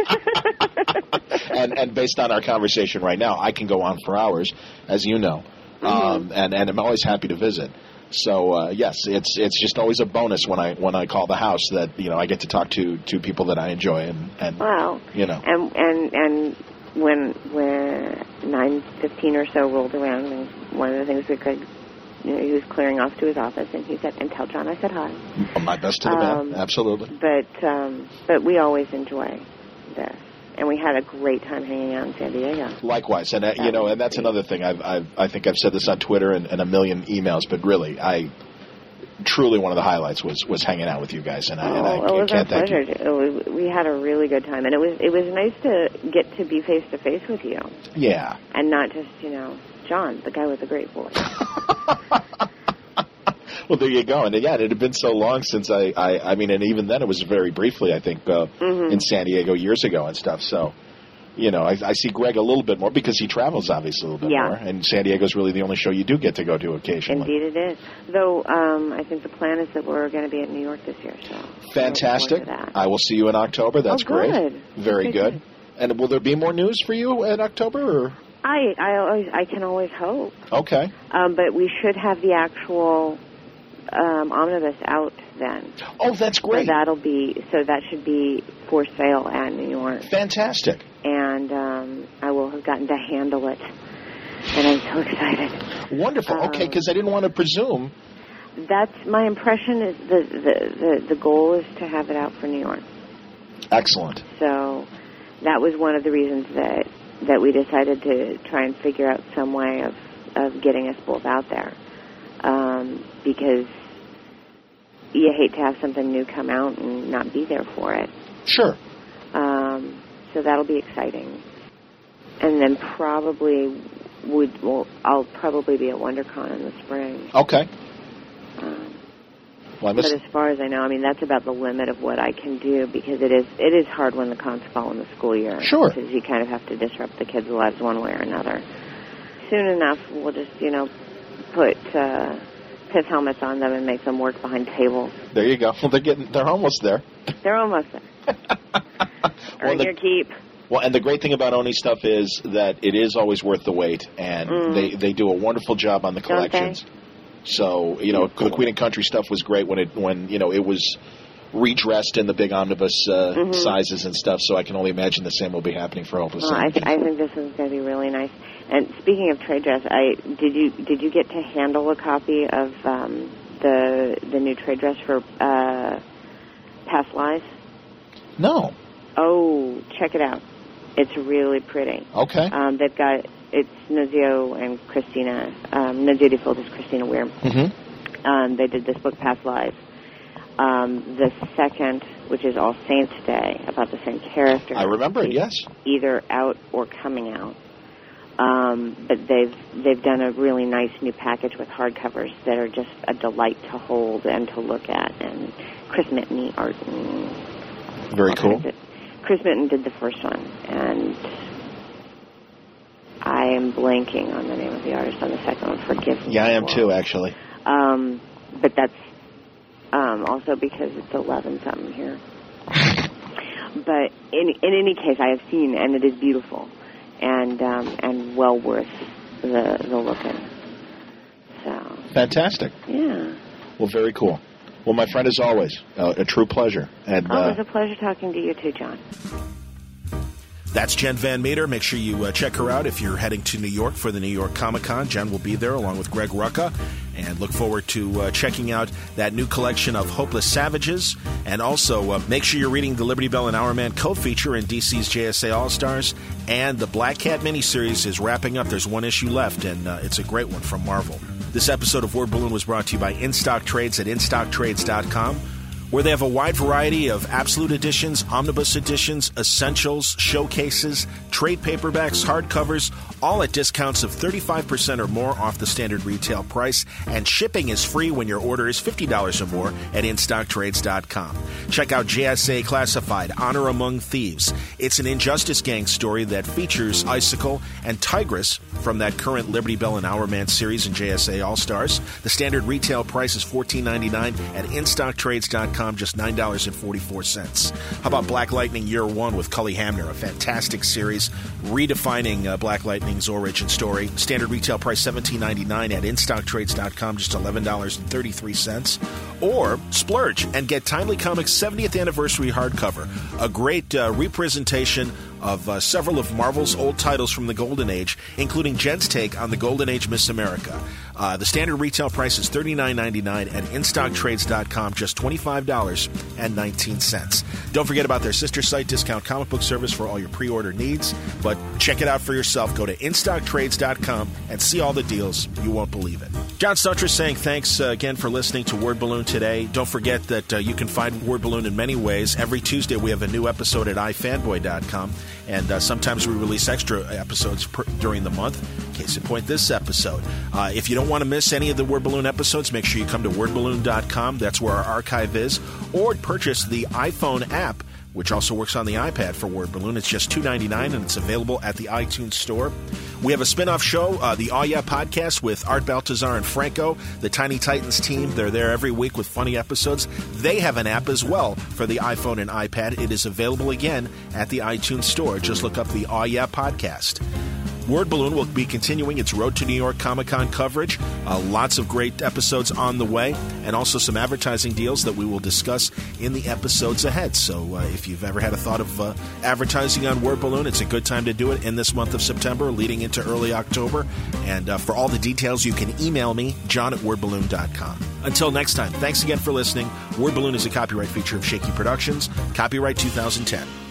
and based on our conversation right now, I can go on for hours, as you know, and I'm always happy to visit. So yes, it's just always a bonus when I call the house that I get to talk to people that I enjoy and wow, and when 9:15 or so rolled around, and one of the things we could, he was clearing off to his office, and he said, "And tell John I said hi." My best to the man, absolutely. But we always enjoy this. And we had a great time hanging out in San Diego. Likewise, and and that's another thing. I think I've said this on Twitter and a million emails, but really, truly one of the highlights was hanging out with you guys, and I can't thank you. We had a really good time, and it was nice to get to be face to face with you. Yeah, and not just John, the guy with the great voice. Well, there you go. And again, it had been so long since I mean, and even then it was very briefly, I think, in San Diego years ago and stuff. So, I see Greg a little bit more because he travels obviously a little bit more. And San Diego's really the only show you do get to go to occasionally. Indeed it is. Though I think the plan is that we're going to be at New York this year. So fantastic. I will see you in October. That's great. Very good. And will there be more news for you in October? Or? I can always hope. Okay. But we should have the actual omnibus out then. Oh, that's great. So that should be for sale at New York. Fantastic. And I will have gotten to handle it, and I'm so excited. Wonderful. Okay, because I didn't want to presume. That's my impression. Is the goal is to have it out for New York. Excellent. So that was one of the reasons that we decided to try and figure out some way of getting us both out there. Because you hate to have something new come out and not be there for it. Sure. So that'll be exciting. And then probably I'll probably be at WonderCon in the spring. Okay. Well, but as far as I know, I mean, that's about the limit of what I can do, because it is hard when the cons fall in the school year. Sure. Because you kind of have to disrupt the kids' lives one way or another. Soon enough, we'll just, put pith helmets on them and make them work behind tables. There you go. Well, they're almost there. They're almost there. Earn your keep. Well, and the great thing about Oni stuff is that it is always worth the wait, and they do a wonderful job on the collections. So, the Queen and Country stuff was great when it was redressed in the big omnibus sizes and stuff, so I can only imagine the same will be happening for Hopeless. I think this is going to be really nice. And speaking of trade dress, did you get to handle a copy of the new trade dress for Past Lives? No. Oh, check it out. It's really pretty. Okay. It's Nunzio and Christina. Nunzio Default is Christina Weir. Mm-hmm. They did this book, Past Lives. The second, which is All Saints Day, about the same character. I remember it, yes. Either out or coming out. But they've done a really nice new package with hardcovers that are just a delight to hold and to look at. And Chris Mitton art. Very cool. Chris Mitton did the first one, and I am blanking on the name of the artist on the second one. Forgive me. Yeah, I am too, actually. But that's also because it's 11-something here. But in any case, I have seen, and it is beautiful, and well worth the look-in. So fantastic. Yeah. Well, very cool. Well, my friend, as always, a true pleasure. And it was a pleasure talking to you too, John. That's Jen Van Meter. Make sure you check her out if you're heading to New York for the New York Comic Con. Jen will be there along with Greg Rucka. And look forward to checking out that new collection of Hopeless Savages. And also, make sure you're reading the Liberty Bell and Hourman co-feature in DC's JSA All-Stars. And the Black Cat miniseries is wrapping up. There's one issue left, and it's a great one from Marvel. This episode of Word Balloon was brought to you by In-Stock Trades at InStockTrades.com, where they have a wide variety of absolute editions, omnibus editions, essentials, showcases, trade paperbacks, hardcovers, all at discounts of 35% or more off the standard retail price, and shipping is free when your order is $50 or more at InStockTrades.com. Check out JSA Classified, Honor Among Thieves. It's an Injustice Gang story that features Icicle and Tigress from that current Liberty Bell and Hourman series in JSA All-Stars. The standard retail price is $14.99 at InStockTrades.com. Just $9.44. How about Black Lightning Year One with Cully Hamner, a fantastic series redefining Black Lightning's origin story. Standard retail price $17.99 at InStockTrades.com, just $11.33. Or splurge and get Timely Comics' 70th anniversary hardcover, a great representation of several of Marvel's old titles from the Golden Age, including Jen's take on the Golden Age Miss America. The standard retail price is $39.99 at InStockTrades.com, just $25.19. Don't forget about their sister site, Discount Comic Book Service, for all your pre-order needs. But check it out for yourself. Go to InStockTrades.com and see all the deals. You won't believe it. John Suntris saying thanks again for listening to Word Balloon today. Don't forget that you can find Word Balloon in many ways. Every Tuesday we have a new episode at iFanboy.com. And sometimes we release extra episodes during the month. Case in point, this episode. If you don't want to miss any of the Word Balloon episodes, make sure you come to wordballoon.com. That's where our archive is. Or purchase the iPhone app, which also works on the iPad for Word Balloon. It's just $2.99, and it's available at the iTunes Store. We have a spin-off show, the Aw Yeah Podcast, with Art Baltazar and Franco, the Tiny Titans team. They're there every week with funny episodes. They have an app as well for the iPhone and iPad. It is available again at the iTunes Store. Just look up the Aw Yeah Podcast. Word Balloon will be continuing its Road to New York Comic-Con coverage. Lots of great episodes on the way, and also some advertising deals that we will discuss in the episodes ahead. So if you've ever had a thought of advertising on Word Balloon, it's a good time to do it in this month of September, leading into early October. And for all the details, you can email me, john@wordballoon.com. Until next time, thanks again for listening. Word Balloon is a copyright feature of Shaky Productions, copyright 2010.